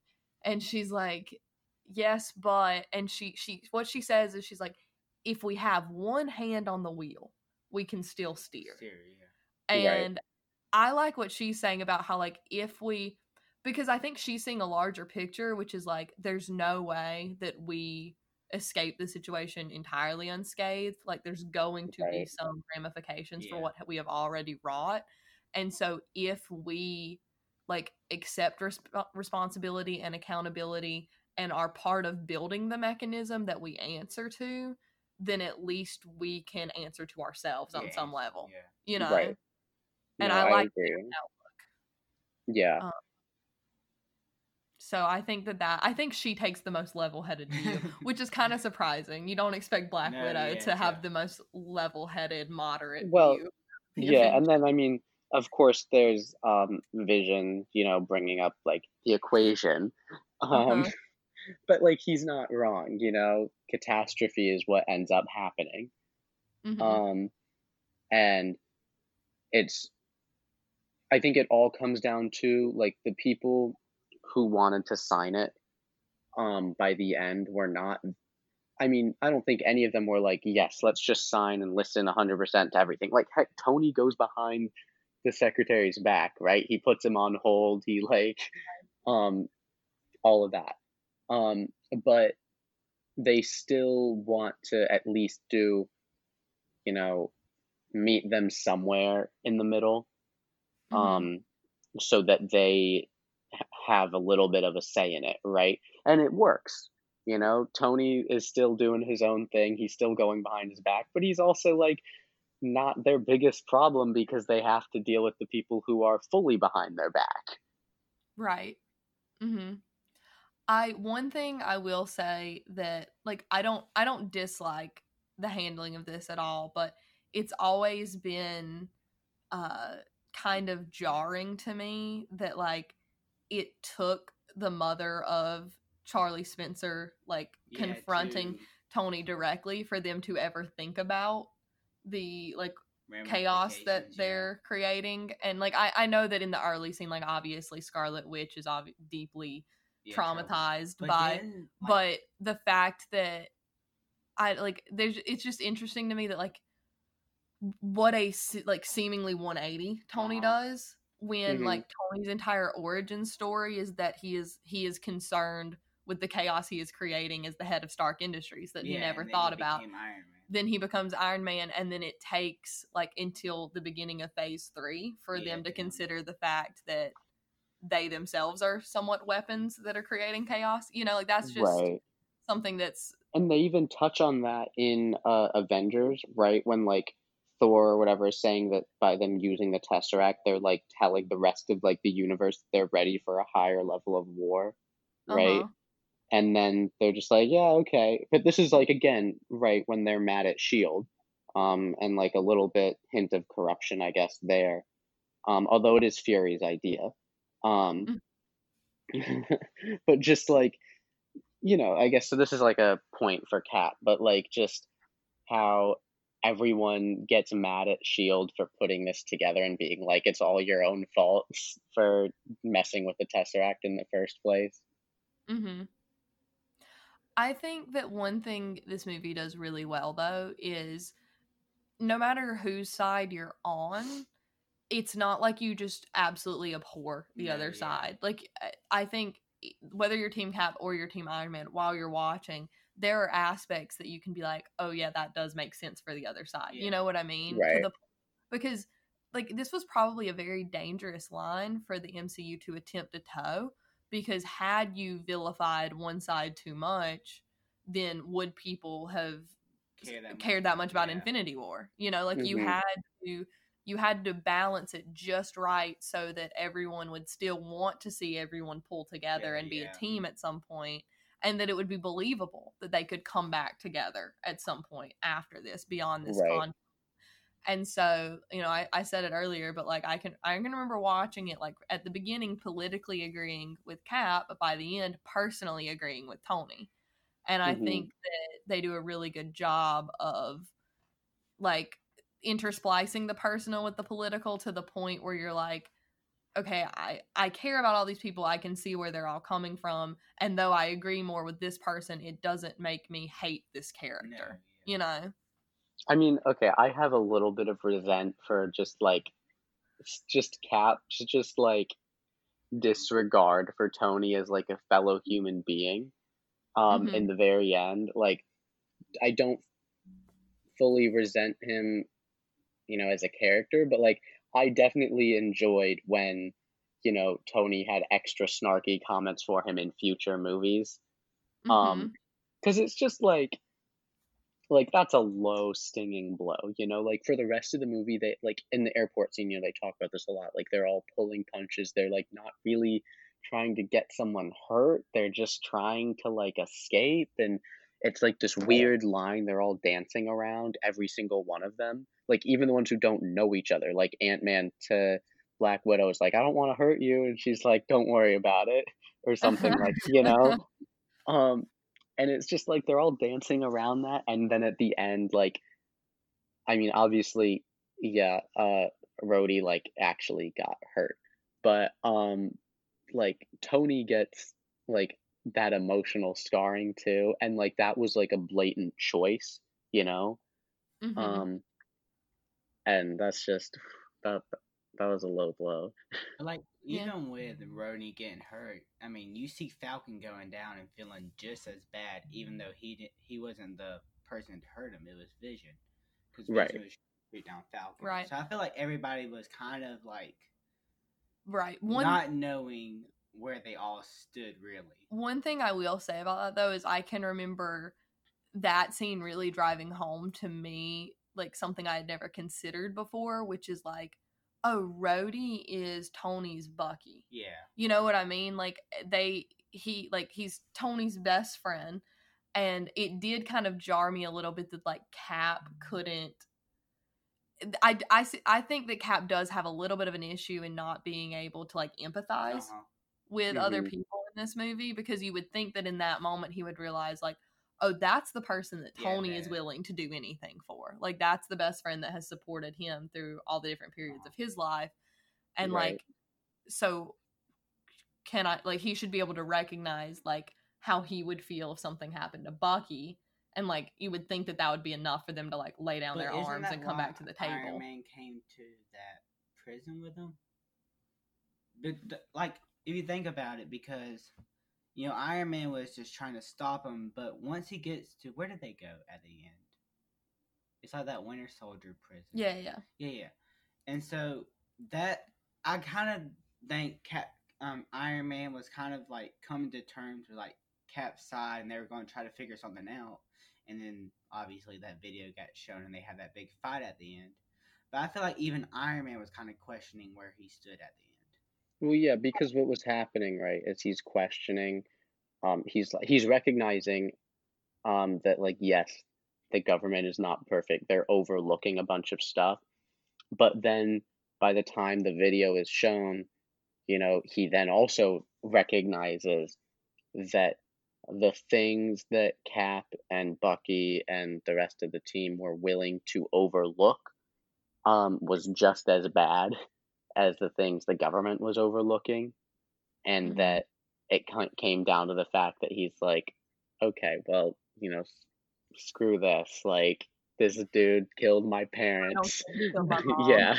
And she's like, yes, but, and she she what she says is, she's like, if we have one hand on the wheel, we can still steer. Steer, yeah. And I like what she's saying about how, like, if we, because I think she's seeing a larger picture, which is like, there's no way that we escape the situation entirely unscathed. Like, there's going to be Right. some ramifications for Yeah. what we have already wrought. And so if we, like, accept resp- responsibility and accountability and are part of building the mechanism that we answer to, then at least we can answer to ourselves on Yeah, some level, Yeah. you know? Right. And No, I I like agree. that outlook. Yeah. Um, So I think that that I think she takes the most level-headed view, which is kind of surprising. You don't expect Black No, Widow yeah, to have yeah. the most level-headed, moderate Well, view. of the Yeah, Avengers. and then I mean, of course, there's um, Vision, you know, bringing up like the equation. Um, Uh-huh. but like he's not wrong, you know. Catastrophe is what ends up happening. Mm-hmm. Um, and it's, I think it all comes down to like the people who wanted to sign it. Um, by the end, were not. I mean, I don't think any of them were like, yes, let's just sign and listen one hundred percent to everything. Like, heck, Tony goes behind the secretary's back, right? He puts him on hold. He like, um, all of that. Um, but they still want to at least do, you know, meet them somewhere in the middle, Mhm. um, so that they h- have a little bit of a say in it, right? And it works. You know, Tony is still doing his own thing. He's still going behind his back, but he's also like not their biggest problem because they have to deal with the people who are fully behind their back. Right. Mm-hmm. I one thing I will say that like I don't I don't dislike the handling of this at all, but it's always been uh kind of jarring to me that like it took the mother of Charlie Spencer like Yeah, confronting to Tony directly for them to ever think about the like chaos that ramifications, yeah. they're creating. And like I, I know that in the early scene, like obviously Scarlet Witch is obvi- deeply Yeah, traumatized But by then, like, but the fact that I like there's it's just interesting to me that like what a se- like seemingly one eighty Tony Uh-huh. does when Mhm. like Tony's entire origin story is that he is he is concerned with the chaos he is creating as the head of Stark Industries that he yeah, never and then thought he about. became Iron Man. Then he becomes Iron Man, and then it takes like until the beginning of Phase Three for Yeah, them to yeah. consider the fact that they themselves are somewhat weapons that are creating chaos. You know, like that's just Right. something that's And they even touch on that in uh, Avengers, right? When like Thor or whatever is saying that by them using the Tesseract, they're like telling the rest of like the universe they're ready for a higher level of war, right? uh-huh. And then they're just like, yeah, okay. But this is like again, right when they're mad at Shield, um, and like a little bit hint of corruption, I guess there. Um, although it is Fury's idea, um, but just like you know, I guess so. This is like a point for Cap, but like just how everyone gets mad at Shield for putting this together and being like, it's all your own fault for messing with the Tesseract in the first place. Mm-hmm. I think that one thing this movie does really well, though, is no matter whose side you're on, it's not like you just absolutely abhor the No, other yeah. side. Like, I think whether you're Team Cap or your Team Iron Man, while you're watching, there are aspects that you can be like, oh, yeah, that does make sense for the other side. Yeah. You know what I mean? Right. To the Because, like, this was probably a very dangerous line for the M C U to attempt to toe. Because had you vilified one side too much, then would people have Care that much cared that much about yeah. Infinity War? You know, like you Mhm. had to you had to balance it just right so that everyone would still want to see everyone pull together Yeah, and be yeah. a team at some point, and that it would be believable that they could come back together at some point after this, beyond this Right. con. And so, you know, I, I said it earlier, but like I can I can remember watching it like at the beginning politically agreeing with Cap, but by the end personally agreeing with Tony. And I Mhm. think that they do a really good job of like intersplicing the personal with the political to the point where you're like, okay, I, I care about all these people. I can see where they're all coming from. And though I agree more with this person, it doesn't make me hate this character. No, You know? I mean, okay, I have a little bit of resent for just like, s- just Cap to just like disregard for Tony as like a fellow human being. Um, Mhm. in the very end, like I don't fully resent him, you know, as a character, but like I definitely enjoyed when, you know, Tony had extra snarky comments for him in future movies. Um, Mhm. because it's just like like that's a low stinging blow, you know, like for the rest of the movie they like in the airport scene, you know, they talk about this a lot. Like they're all pulling punches. They're like not really trying to get someone hurt. They're just trying to like escape, and it's like this weird line they're all dancing around, every single one of them. Like, even the ones who don't know each other, like Ant-Man to Black Widow is like, I don't want to hurt you, and she's like, don't worry about it, or something, like, you know? Um, and it's just like they're all dancing around that, and then at the end, like, I mean, obviously, yeah, uh, Rhodey, like, actually got hurt, but, um, like, Tony gets, like, that emotional scarring too, and, like, that was, like, a blatant choice, you know? Mhm. Um, and that's just, that, that was a low blow. Like, Yeah. even with Rhodey getting hurt, I mean, you see Falcon going down and feeling just as bad, even though he did, he wasn't the person to hurt him. It was Vision, because Vision Right. was shoot down Falcon. Right. So I feel like everybody was kind of like Right. One not knowing where they all stood really. one thing I will say about that though is I can remember that scene really driving home to me like something I had never considered before, which is like, oh, Rhodey is Tony's Bucky. Yeah. You know what I mean? Like they he like he's Tony's best friend, and it did kind of jar me a little bit that like Cap couldn't I, I, see- I think that Cap does have a little bit of an issue in not being able to like empathize Uh-huh. with other Mhm. people in this movie, because you would think that in that moment he would realize like, oh, that's the person that Yeah, Tony is that- willing to do anything for. Like that's the best friend that has supported him through all the different periods of his life. And Right. like, so can I, like, he should be able to recognize like how he would feel if something happened to Bucky. And like, you would think that that would be enough for them to like lay down But their isn't arms that and come why back to the table. Iron Man came to that prison with him. But th- like, if you think about it, because you know Iron Man was just trying to stop him, but once he gets to where did they go at the end? It's like that Winter Soldier prison. Yeah, yeah. Yeah, yeah. And so that I kind of think Cap, um, Iron Man was kind of like coming to terms with like Cap's side, and they were going to try to figure something out. And then obviously that video got shown, and they had that big fight at the end. But I feel like even Iron Man was kind of questioning where he stood at the end. Well, yeah, because what was happening, right, is he's questioning, um, he's like he's recognizing, um, that like yes, the government is not perfect. They're overlooking a bunch of stuff, but then by the time the video is shown, you know, he then also recognizes that the things that Cap and Bucky and the rest of the team were willing to overlook, um, was just as bad as the things the government was overlooking, and Mhm. that it ki- came down to the fact that he's like, okay, well, you know, s- screw this. Like, this dude killed my parents. care, he killed my mom. Yeah.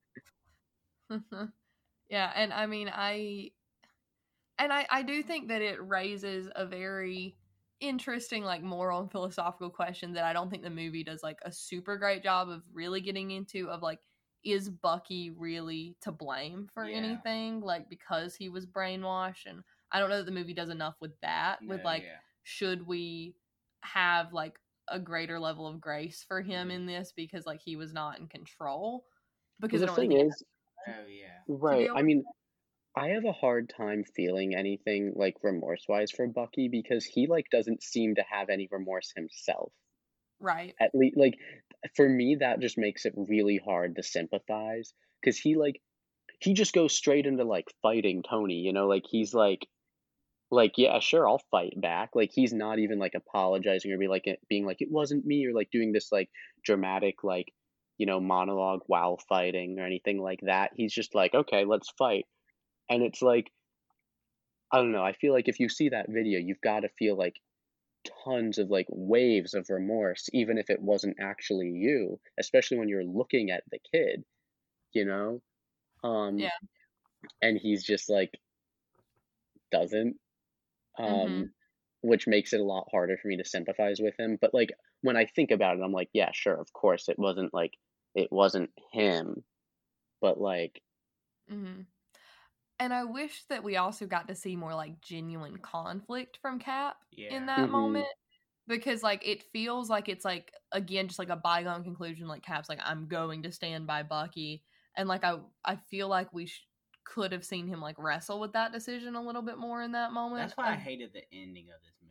Yeah, and I mean, I and I I do think that it raises a very interesting like moral and philosophical question that I don't think the movie does like a super great job of really getting into, of like, is Bucky really to blame for Yeah. anything, like because he was brainwashed? And I don't know that the movie does enough with that, with No, like, yeah. should we have like a greater level of grace for him in this because like he was not in control? Because the I don't really thing think is, Oh yeah. right, able I mean, I have a hard time feeling anything like remorse-wise for Bucky because he like doesn't seem to have any remorse himself. right. At least, like, for me, that just makes it really hard to sympathize because he like he just goes straight into like fighting Tony, you know, like he's like like yeah, sure, I'll fight back. Like he's not even like apologizing or be like it being like it wasn't me, or like doing this like dramatic like, you know, monologue while fighting or anything like that. He's just like, okay, let's fight. And it's like, I don't know, I feel like if you see that video, you've got to feel like tons of like waves of remorse, even if it wasn't actually you, especially when you're looking at the kid, you know? Um, Yeah. and he's just like, doesn't, um, Mhm. which makes it a lot harder for me to sympathize with him. But like, when I think about it, I'm like, yeah, sure, of course, it wasn't like, it wasn't him, but like, Mhm. And I wish that we also got to see more like genuine conflict from Cap Yeah. in that Mhm. moment, because like it feels like it's like, again, just like a bygone conclusion. Like Cap's like, I'm going to stand by Bucky, and like I I feel like we sh- could have seen him like wrestle with that decision a little bit more in that moment. That's why I And- hated the ending of this movie.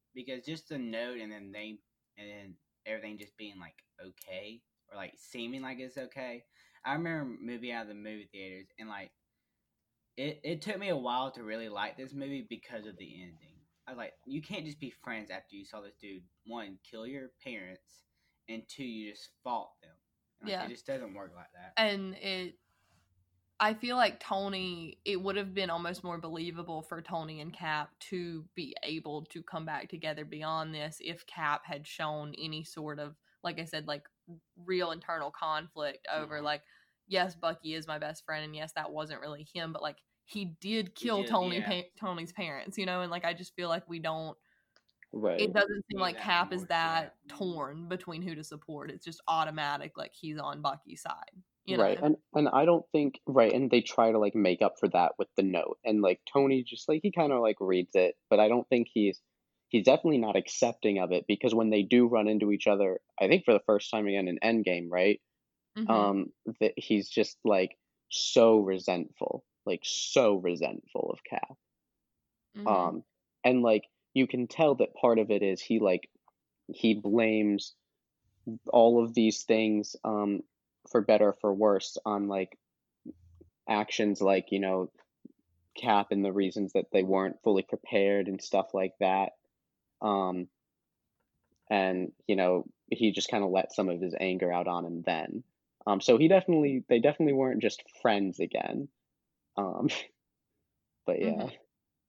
because just the note and then they and then everything just being like okay or like seeming like it's okay. I remember moving out of the movie theaters and like it, it took me a while to really like this movie because of the ending. I was like, you can't just be friends after you saw this dude, one, kill your parents, and two, you just fought them. Like, Yeah. It just doesn't work like that. And it, I feel like Tony, it would have been almost more believable for Tony and Cap to be able to come back together beyond this if Cap had shown any sort of, like I said, like real internal conflict over Mhm. like, yes, Bucky is my best friend, and yes, that wasn't really him, but like he did kill did, Tony yeah. pa- Tony's parents, you know, and like I just feel like we don't. Right. It doesn't seem Need like that Cap is remorse, that yeah. torn between who to support. It's just automatic, like he's on Bucky's side. You know? Right. And and I don't think right, and they try to like make up for that with the note. And like Tony just like he kind of like reads it, but I don't think he's he's definitely not accepting of it because when they do run into each other, I think for the first time again in Endgame, right? Mhm. Um that he's just like so resentful, like so resentful of Cap. Mhm. Um and like you can tell that part of it is he like he blames all of these things um for better or for worse on like actions like you know Cap and the reasons that they weren't fully prepared and stuff like that. Um and you know he just kind of let some of his anger out on him then. Um so he definitely they definitely weren't just friends again. Um but yeah. Mhm.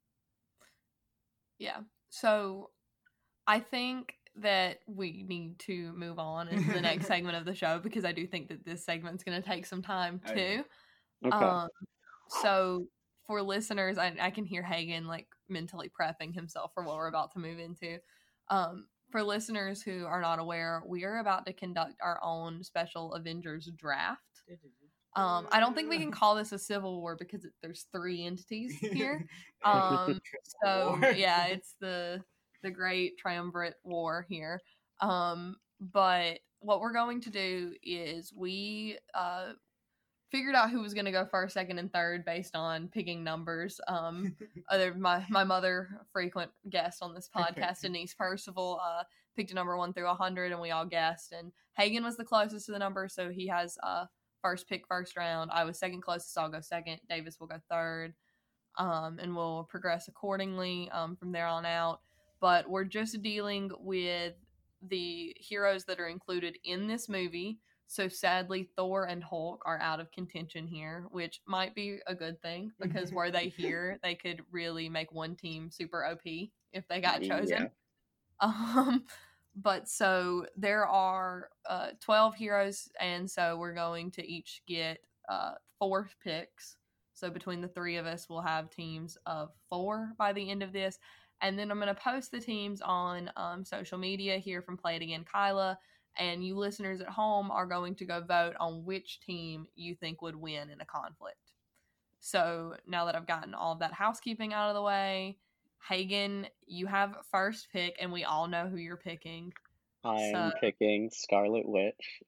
Yeah. So I think that we need to move on into the next segment of the show because I do think that this segment's going to take some time Oh, too. yeah. Okay. Um, so for listeners, I, I can hear Hagen like mentally prepping himself for what we're about to move into. Um, for listeners who are not aware, we are about to conduct our own special Avengers draft. Um, I don't think we can call this a civil war because it, there's three entities here. Um, so War. yeah, it's the the great triumvirate war here. Um, but what we're going to do is we uh figured out who was going to go first, second, and third based on picking numbers. Um, other my my mother, frequent guest on this podcast, Denise Percival, uh, picked a number one through a hundred, and we all guessed. And Hagen was the closest to the number, so he has uh first pick, first round. I was second closest, so I'll go second. Davis will go third, um, and we'll progress accordingly um, from there on out. But we're just dealing with the heroes that are included in this movie. So sadly, Thor and Hulk are out of contention here, which might be a good thing because were they here, they could really make one team super O P if they got chosen. Yeah. Um, but so there are uh, twelve heroes, and so we're going to each get uh, four picks. So between the three of us, we'll have teams of four by the end of this. And then I'm going to post the teams on um, social media here from Play It Again Kyla. And you listeners at home are going to go vote on which team you think would win in a conflict. So now that I've gotten all of that housekeeping out of the way, Hagen, you have first pick, and we all know who you're picking. I'm So- picking Scarlet Witch.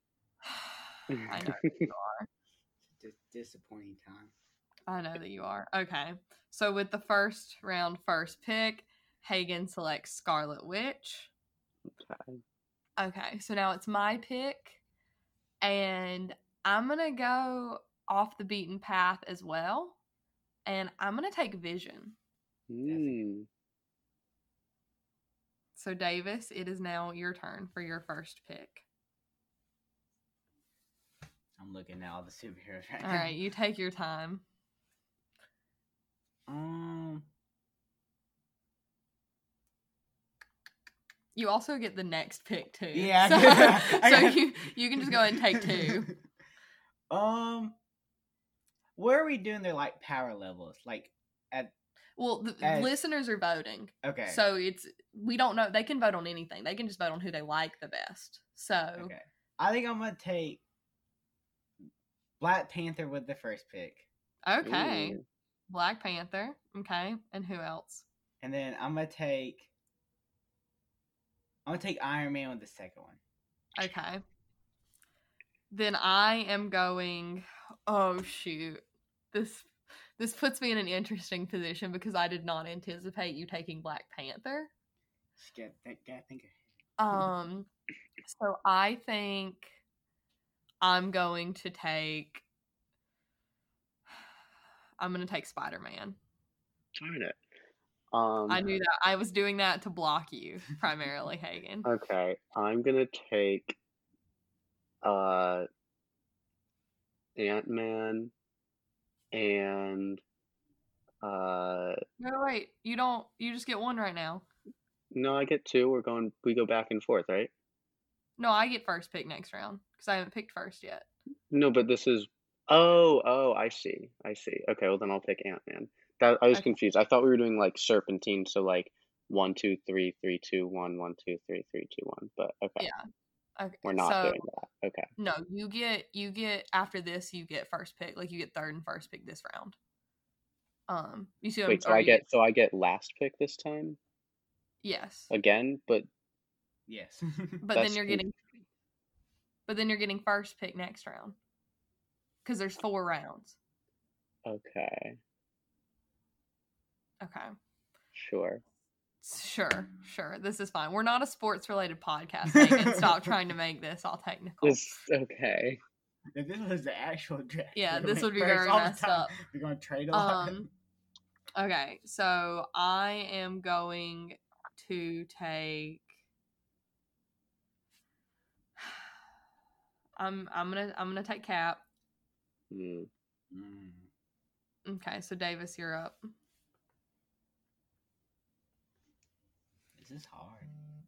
I know that you are. Dis- disappointing time. I know that you are. Okay. So with the first round first pick, Hagen selects Scarlet Witch. Okay. Okay, so now it's my pick, and I'm going to go off the beaten path as well, and I'm going to take Vision. Mm. So Davis, it is now your turn for your first pick. I'm looking at all the superheroes right All now. right, you take your time. Um, You also get the next pick too. Yeah, So, I so got- you you can just go ahead and take two. um, where are we doing their like power levels? Like at Well, the As- listeners are voting. okay, So it's we don't know. They can vote on anything. They can just vote on who they like the best. So okay. I think I'm gonna take Black Panther with the first pick, okay, Ooh. Black Panther. Okay, and who else? and then I'm gonna take I'm gonna take Iron Man with the second one. Okay. Then I am going. Oh shoot! This this puts me in an interesting position because I did not anticipate you taking Black Panther. Just gotta think, gotta think. Um, so I think I'm going to take. I'm gonna take Spider-Man. Darn it. Um, I knew that. I was doing that to block you, primarily, Hagen. Okay, I'm gonna take uh Ant-Man and uh No, wait. You don't. You just get one right now. no, I get two. We're going. We go back and forth, right? No, I get first pick next round because I haven't picked first yet. No, but this is. Oh, oh, I see. I see. Okay, well then I'll pick Ant-Man. That I was Okay. confused. I thought we were doing like serpentine, so like one, two, three, three, two, one, one, two, three, three, two, one. But okay, Yeah. Okay. we're not so, doing that. Okay. No, you get you get after this. You get first pick. Like you get third and first pick this round. Um, you see what Wait, I'm, so or I you get so I get last pick this time yes, again, but Yes. but that's then you're con- getting, but then you're getting first pick next round because there's four rounds. okay, Okay. sure. Sure, sure. This is fine. We're not a sports related podcast. Hagen. Stop trying to make this all technical. It's okay. If this was the actual draft, Yeah, we this went would be first very all the messed time. up. We're gonna trade a lot. Um. Okay, so I am going to take. I'm I'm gonna I'm gonna take Cap. Hmm. Mm. Okay, so Davis, you're up. This is hard.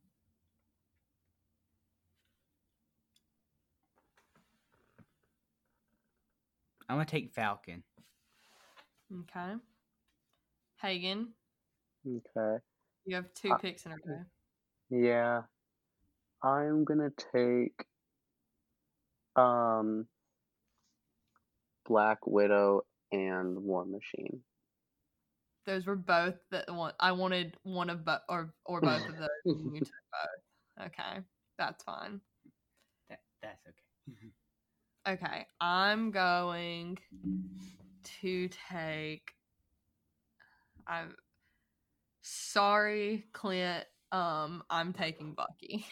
I'm gonna take Falcon. Okay. Hagen, Okay. you have two Uh, picks in a row. Yeah. I'm gonna take um Black Widow and War Machine. Those were both that one. I wanted one of both or or both of those. And you took both. Okay, that's fine. That that's okay. Okay, I'm going to take. I'm sorry, Clint. Um, I'm taking Bucky.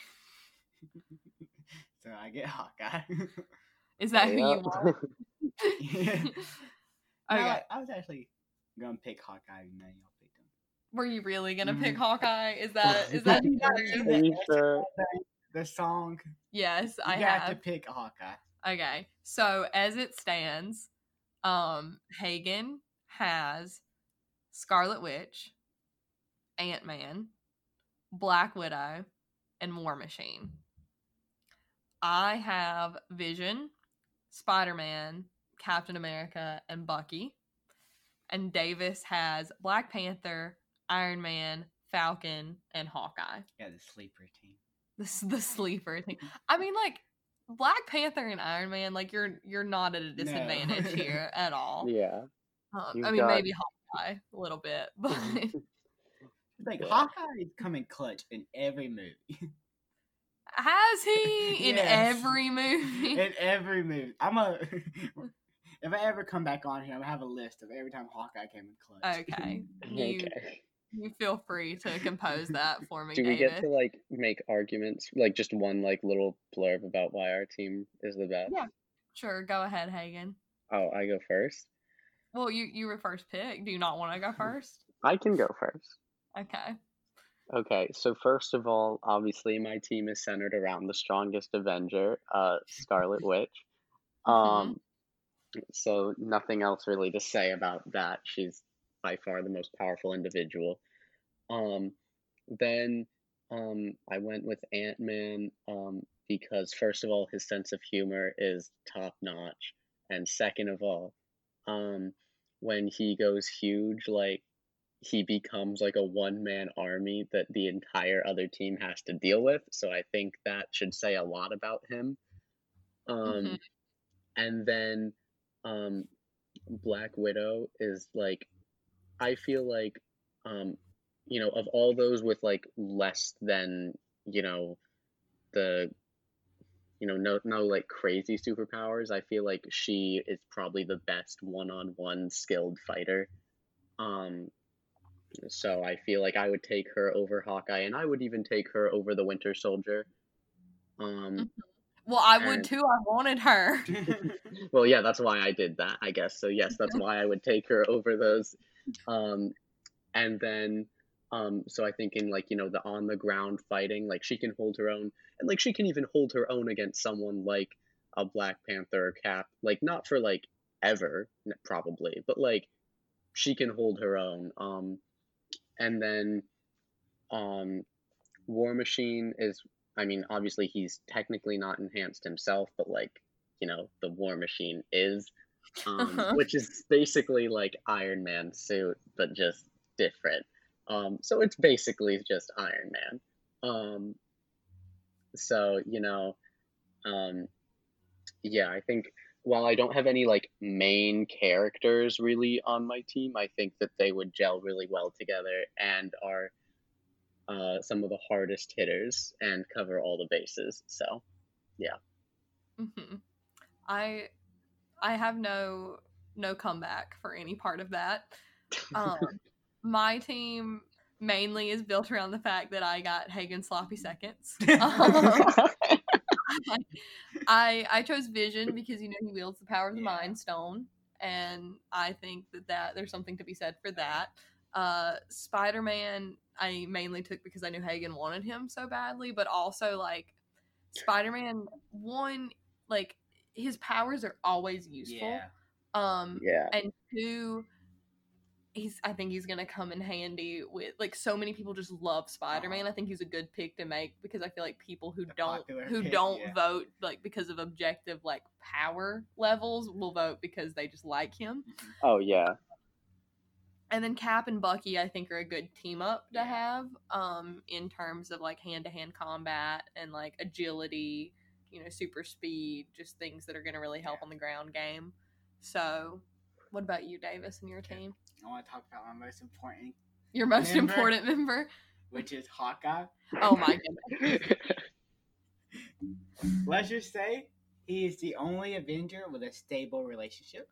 So I get Hawkeye. Is that who you Yeah. want? Yeah. Okay. No, I, I was actually gonna pick Hawkeye, and then y'all picked him. Were you really gonna pick Mhm. Hawkeye? Is that is that? You got- true? Are you sure? The song. Yes, You I got have. to pick Hawkeye. Okay, so as it stands, um, Hagen has Scarlet Witch, Ant-Man, Black Widow, and War Machine. I have Vision, Spider-Man, Captain America, and Bucky. And Davis has Black Panther, Iron Man, Falcon, and Hawkeye. Yeah, the sleeper team. This is the sleeper thing. I mean, like, Black Panther and Iron Man, like, you're you're not at a disadvantage here at all. Yeah. Um, You've I mean, got- maybe Hawkeye a little bit, but It's like Yeah. Hawkeye is coming clutch in every movie. has he in Yes. every movie? in every movie. I'm a. If I ever come back on here, I'm gonna have a list of every time Hawkeye came in clutch. Okay, you Okay. you feel free to compose that for me, Do we David. get to like make arguments, like just one like little blurb about why our team is the best? Yeah. Sure, go ahead, Hagen. Oh, I go first. Well, you you were first pick. Do you not want to go first? I can go first. Okay. Okay, so first of all, obviously my team is centered around the strongest Avenger, uh, Scarlet Witch. Um, so nothing else really to say about that. She's by far the most powerful individual. Um, then um, I went with Ant-Man um, because first of all, his sense of humor is top notch, and second of all, um, when he goes huge, like he becomes like a one-man army that the entire other team has to deal with. So I think that should say a lot about him. Um, Mhm. and then um, Black Widow is like, I feel like, um, you know, of all those with like less than, you know, the, you know, no, no like crazy superpowers, I feel like she is probably the best one-on-one skilled fighter. Um, So I feel like I would take her over Hawkeye, and I would even take her over the Winter Soldier. Um, well, I would and- too. I wanted her. well, yeah, that's why I did that, I guess. So yes, that's why I would take her over those. Um, and then, um, so I think in like, you know, the on the ground fighting, like she can hold her own, and like she can even hold her own against someone like a Black Panther or Cap, like not for like ever, probably, but like she can hold her own. Um, and then, um, War Machine is, I mean, obviously he's technically not enhanced himself, but like, you know, the War Machine is, um, Uh-huh. which is basically like Iron Man's suit, but just different. Um, so it's basically just Iron Man. Um, so, you know, um, yeah, I think while I don't have any like main characters really on my team, I think that they would gel really well together and are uh, some of the hardest hitters and cover all the bases. So, yeah. Mm-hmm. I I have no no comeback for any part of that. Um, my team mainly is built around the fact that I got Hagen sloppy seconds. Um, I I chose Vision because you know he wields the power of the Yeah. Mind Stone, and I think that, that there's something to be said for that. Uh, Spider-Man I mainly took because I knew Hagen wanted him so badly, but also like Spider-Man one, like his powers are always useful. Yeah. Um, Yeah. and two, he's I think he's gonna come in handy with like so many people just love Spider-Man. I think he's a good pick to make because I feel like people who The don't popular who pick, don't yeah. vote like because of objective like power levels will vote because they just like him. Oh, yeah. And then Cap and Bucky I think are a good team up to Yeah. have um in terms of like hand-to-hand combat and like agility, you know, super speed, just things that are going to really help Yeah. on the ground game. So, what about you, Davis, and your team? I want to talk about my most important, Your most Member. important member? which is Hawkeye. Oh my goodness. Let's just say he is the only Avenger with a stable relationship.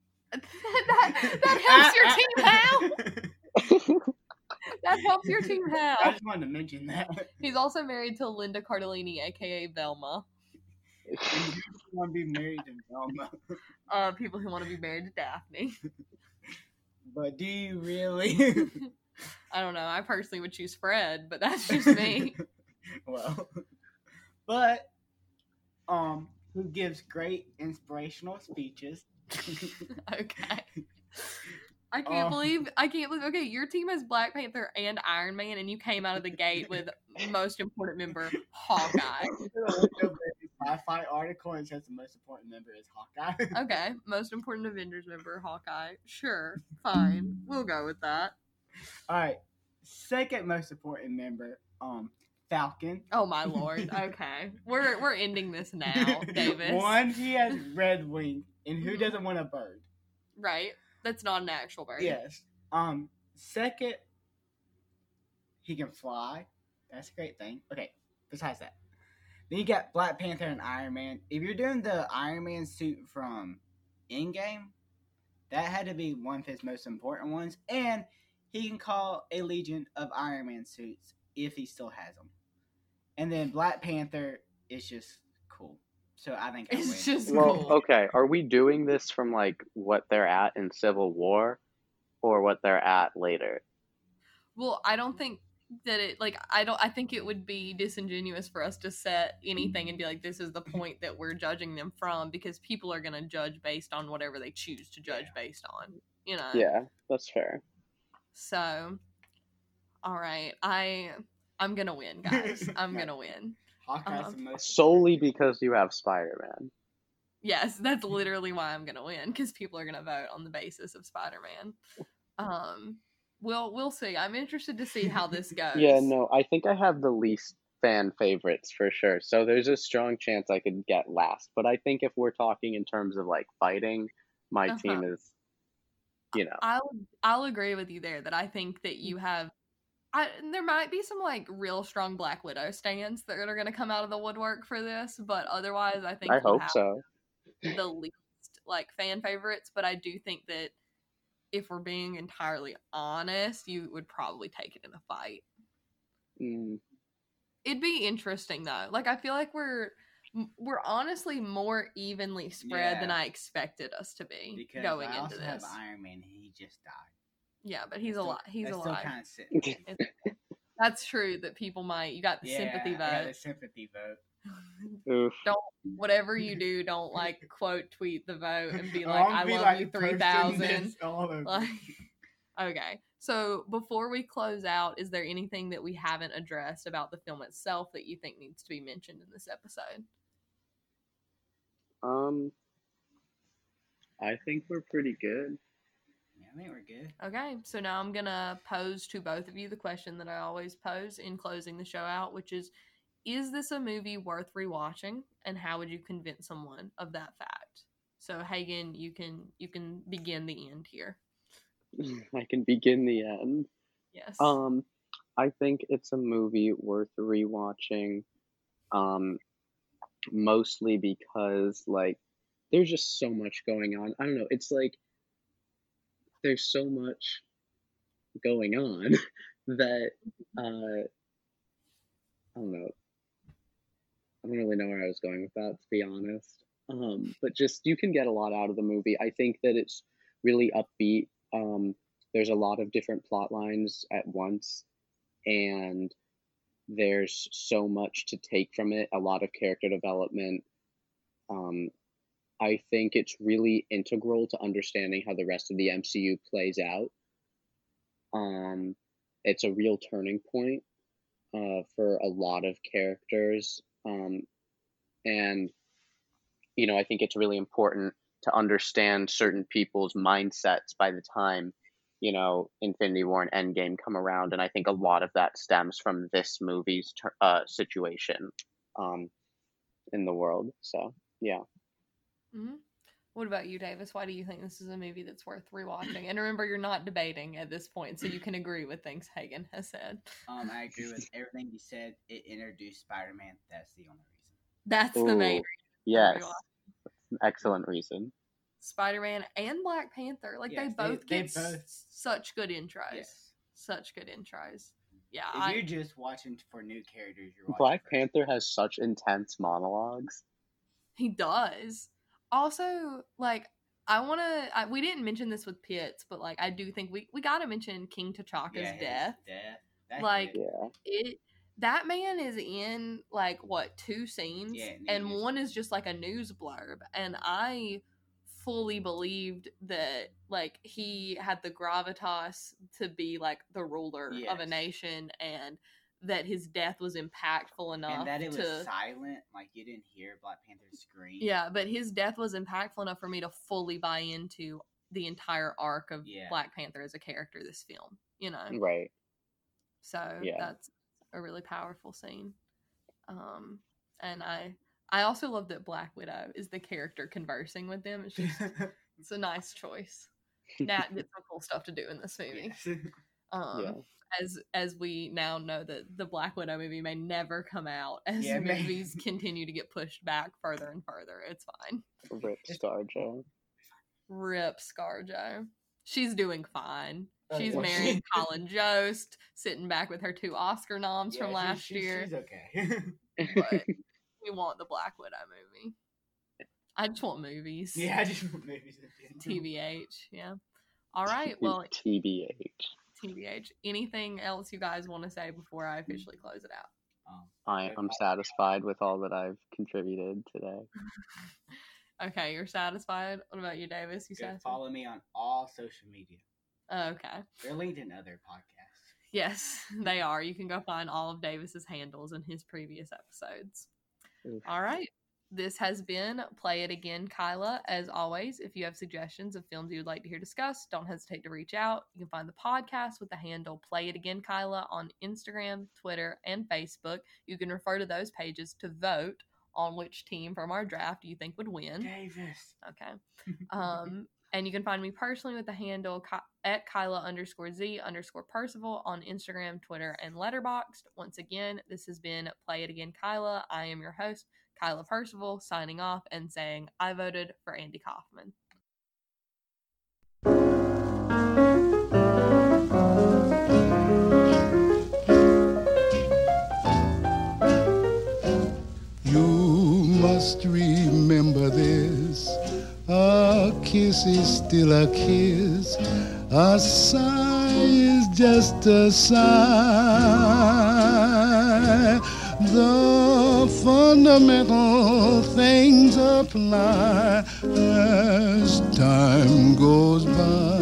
that, that helps your team how? That helps your team I how? just wanted to mention that. He's also married to Linda Cardellini, aka Velma. And you want to be married to Velma. Uh, people who want to be married to Daphne. But do you really? I don't know. I personally would choose Fred, but that's just me. Well, but um, who gives great inspirational speeches? Okay. I can't Oh. believe I can't believe okay, your team has Black Panther and Iron Man and you came out of the gate with most important member Hawkeye. Sci-fi article and it says the most important member is Hawkeye. Okay, most important Avengers member Hawkeye. Sure, fine. We'll go with that. All right, second most important member, um, Falcon. Oh my lord. Okay. We're we're ending this now, Davis. One, he has red wings, and who Mhm. doesn't want a bird? Right? That's not an actual bird. Yes. Um. Second, he can fly. That's a great thing. Okay. Besides that, then you got Black Panther and Iron Man. If you're doing the Iron Man suit from Endgame, that had to be one of his most important ones, and he can call a legion of Iron Man suits if he still has them. And then Black Panther is just cool. So I think I It's win. just Well, cool. okay. Are we doing this from like what they're at in Civil War, or what they're at later? Well, I don't think that it like I don't I think it would be disingenuous for us to set anything and be like this is the point that we're judging them from because people are going to judge based on whatever they choose to judge Yeah. based on, you know. Yeah, that's fair. So all right, I I'm going to win, guys. I'm going to win. Hawkeye's Um, the most Solely because you have Spider-Man. Yes, that's literally why I'm going to win cuz people are going to vote on the basis of Spider-Man. Um We'll we'll see. I'm interested to see how this goes. Yeah, no, I think I have the least fan favorites for sure. So there's a strong chance I could get last. But I think if we're talking in terms of like fighting, my Uh-huh. team is, you know. I'll I'll agree with you there that I think that you have. I there might be some like real strong Black Widow stands that are going to come out of the woodwork for this, but otherwise I think I you hope have so. the least like fan favorites. But I do think that if we're being entirely honest, you would probably take it in a fight. Mm. It'd be interesting though. Like I feel like we're we're honestly more evenly spread Yeah. than I expected us to be Because going I into also this. have Iron Man, and he just died. Yeah, but he's Still- alive. He's that's alive. Still kind of sitting. That's true. That people might. You got the yeah, sympathy I got vote. the sympathy vote. Oof. Don't whatever you do, don't like quote tweet the vote and be Oh, like, I'm I be love like you posting three thousand. this all over. Like, okay. So before we close out, is there anything that we haven't addressed about the film itself that you think needs to be mentioned in this episode? Um, I think we're pretty good. Yeah, I think we're good. Okay, so now I'm gonna pose to both of you the question that I always pose in closing the show out, which is, is this a movie worth rewatching, and how would you convince someone of that fact? So Hagen, you can you can begin the end here. I can begin the end. Yes. Um, I think it's a movie worth rewatching. Um, mostly because like there's just so much going on. I don't know. It's like there's so much going on that uh, I don't know. I don't really know where I was going with that, to be honest. Um, but just you can get a lot out of the movie. I think that it's really upbeat. Um, there's a lot of different plot lines at once, and there's so much to take from it. A lot of character development. Um, I think it's really integral to understanding how the rest of the M C U plays out. Um, it's a real turning point uh, for a lot of characters. Um, and, you know, I think it's really important to understand certain people's mindsets by the time, you know, Infinity War and Endgame come around. And I think a lot of that stems from this movie's uh, situation um, in the world. So, yeah. Mm-hmm. What about you, Davis? Why do you think this is a movie that's worth rewatching? And remember, you're not debating at this point, so you can agree with things Hagen has said. Um, I agree with everything you said. It introduced Spider-Man. That's the only reason. That's Ooh, the main reason. Yes. for rewatching. That's an excellent reason. Spider-Man and Black Panther. Like, Yes, they they- both they get both- s- such good intros. Yes. Such good intros. Yeah, If I, you're just watching for new characters, you're watching Black for- Panther has such intense monologues. he does. Also, like, I want to, we didn't mention this with Pitts, but, like, I do think we, we got to mention King T'Chaka's Yeah, his death. death. That Like, hit. Yeah. it that man is in like what two scenes, Yeah, and and he just- one is just like a news blurb, and I fully believed that like he had the gravitas to be like the ruler of a Yes. nation, and that his death was impactful enough and that it was to silent, like you didn't hear Black Panther scream. yeah, but his death was impactful enough for me to fully buy into the entire arc of Yeah. Black Panther as a character this film, you know. Right. So Yeah. that's a really powerful scene. Um, and I I also love that Black Widow is the character conversing with them. It's just it's a nice choice. Nat did some cool stuff to do in this movie. Yes. Um, Yeah. as as we now know that the Black Widow movie may never come out as Yeah, man. movies continue to get pushed back further and further. It's fine. Rip ScarJo. Rip ScarJo. She's doing fine. Oh, She's yeah. marrying Colin Jost, sitting back with her two Oscar noms Yeah, from she- last she- year. She's okay. But we want the Black Widow movie. I just want movies. yeah, I just want movies. T B H. Yeah. All right. Well, T B H. T B H. Anything else you guys want to say before I officially close it out? Um, I am satisfied with all that I've contributed today. Okay, you're satisfied. What about you, Davis? You go satisfied? follow me on all social media. Okay. They're linked in other podcasts. Yes, they are. You can go find all of Davis's handles in his previous episodes. Oof. All right. This has been Play It Again, Kyla. As always, if you have suggestions of films you would like to hear discussed, don't hesitate to reach out. You can find the podcast with the handle Play It Again, Kyla on Instagram, Twitter, and Facebook. You can refer to those pages to vote on which team from our draft you think would win. Davis. Okay. Um, and you can find me personally with the handle Ky- at Kyla underscore Z underscore Percival on Instagram, Twitter, and Letterboxd. Once again, this has been Play It Again, Kyla. I am your host, Kyla Percival, signing off and saying I voted for Andy Kaufman. just remember this. A kiss is still a kiss. A sigh is just a sigh. The fundamental things apply as time goes by.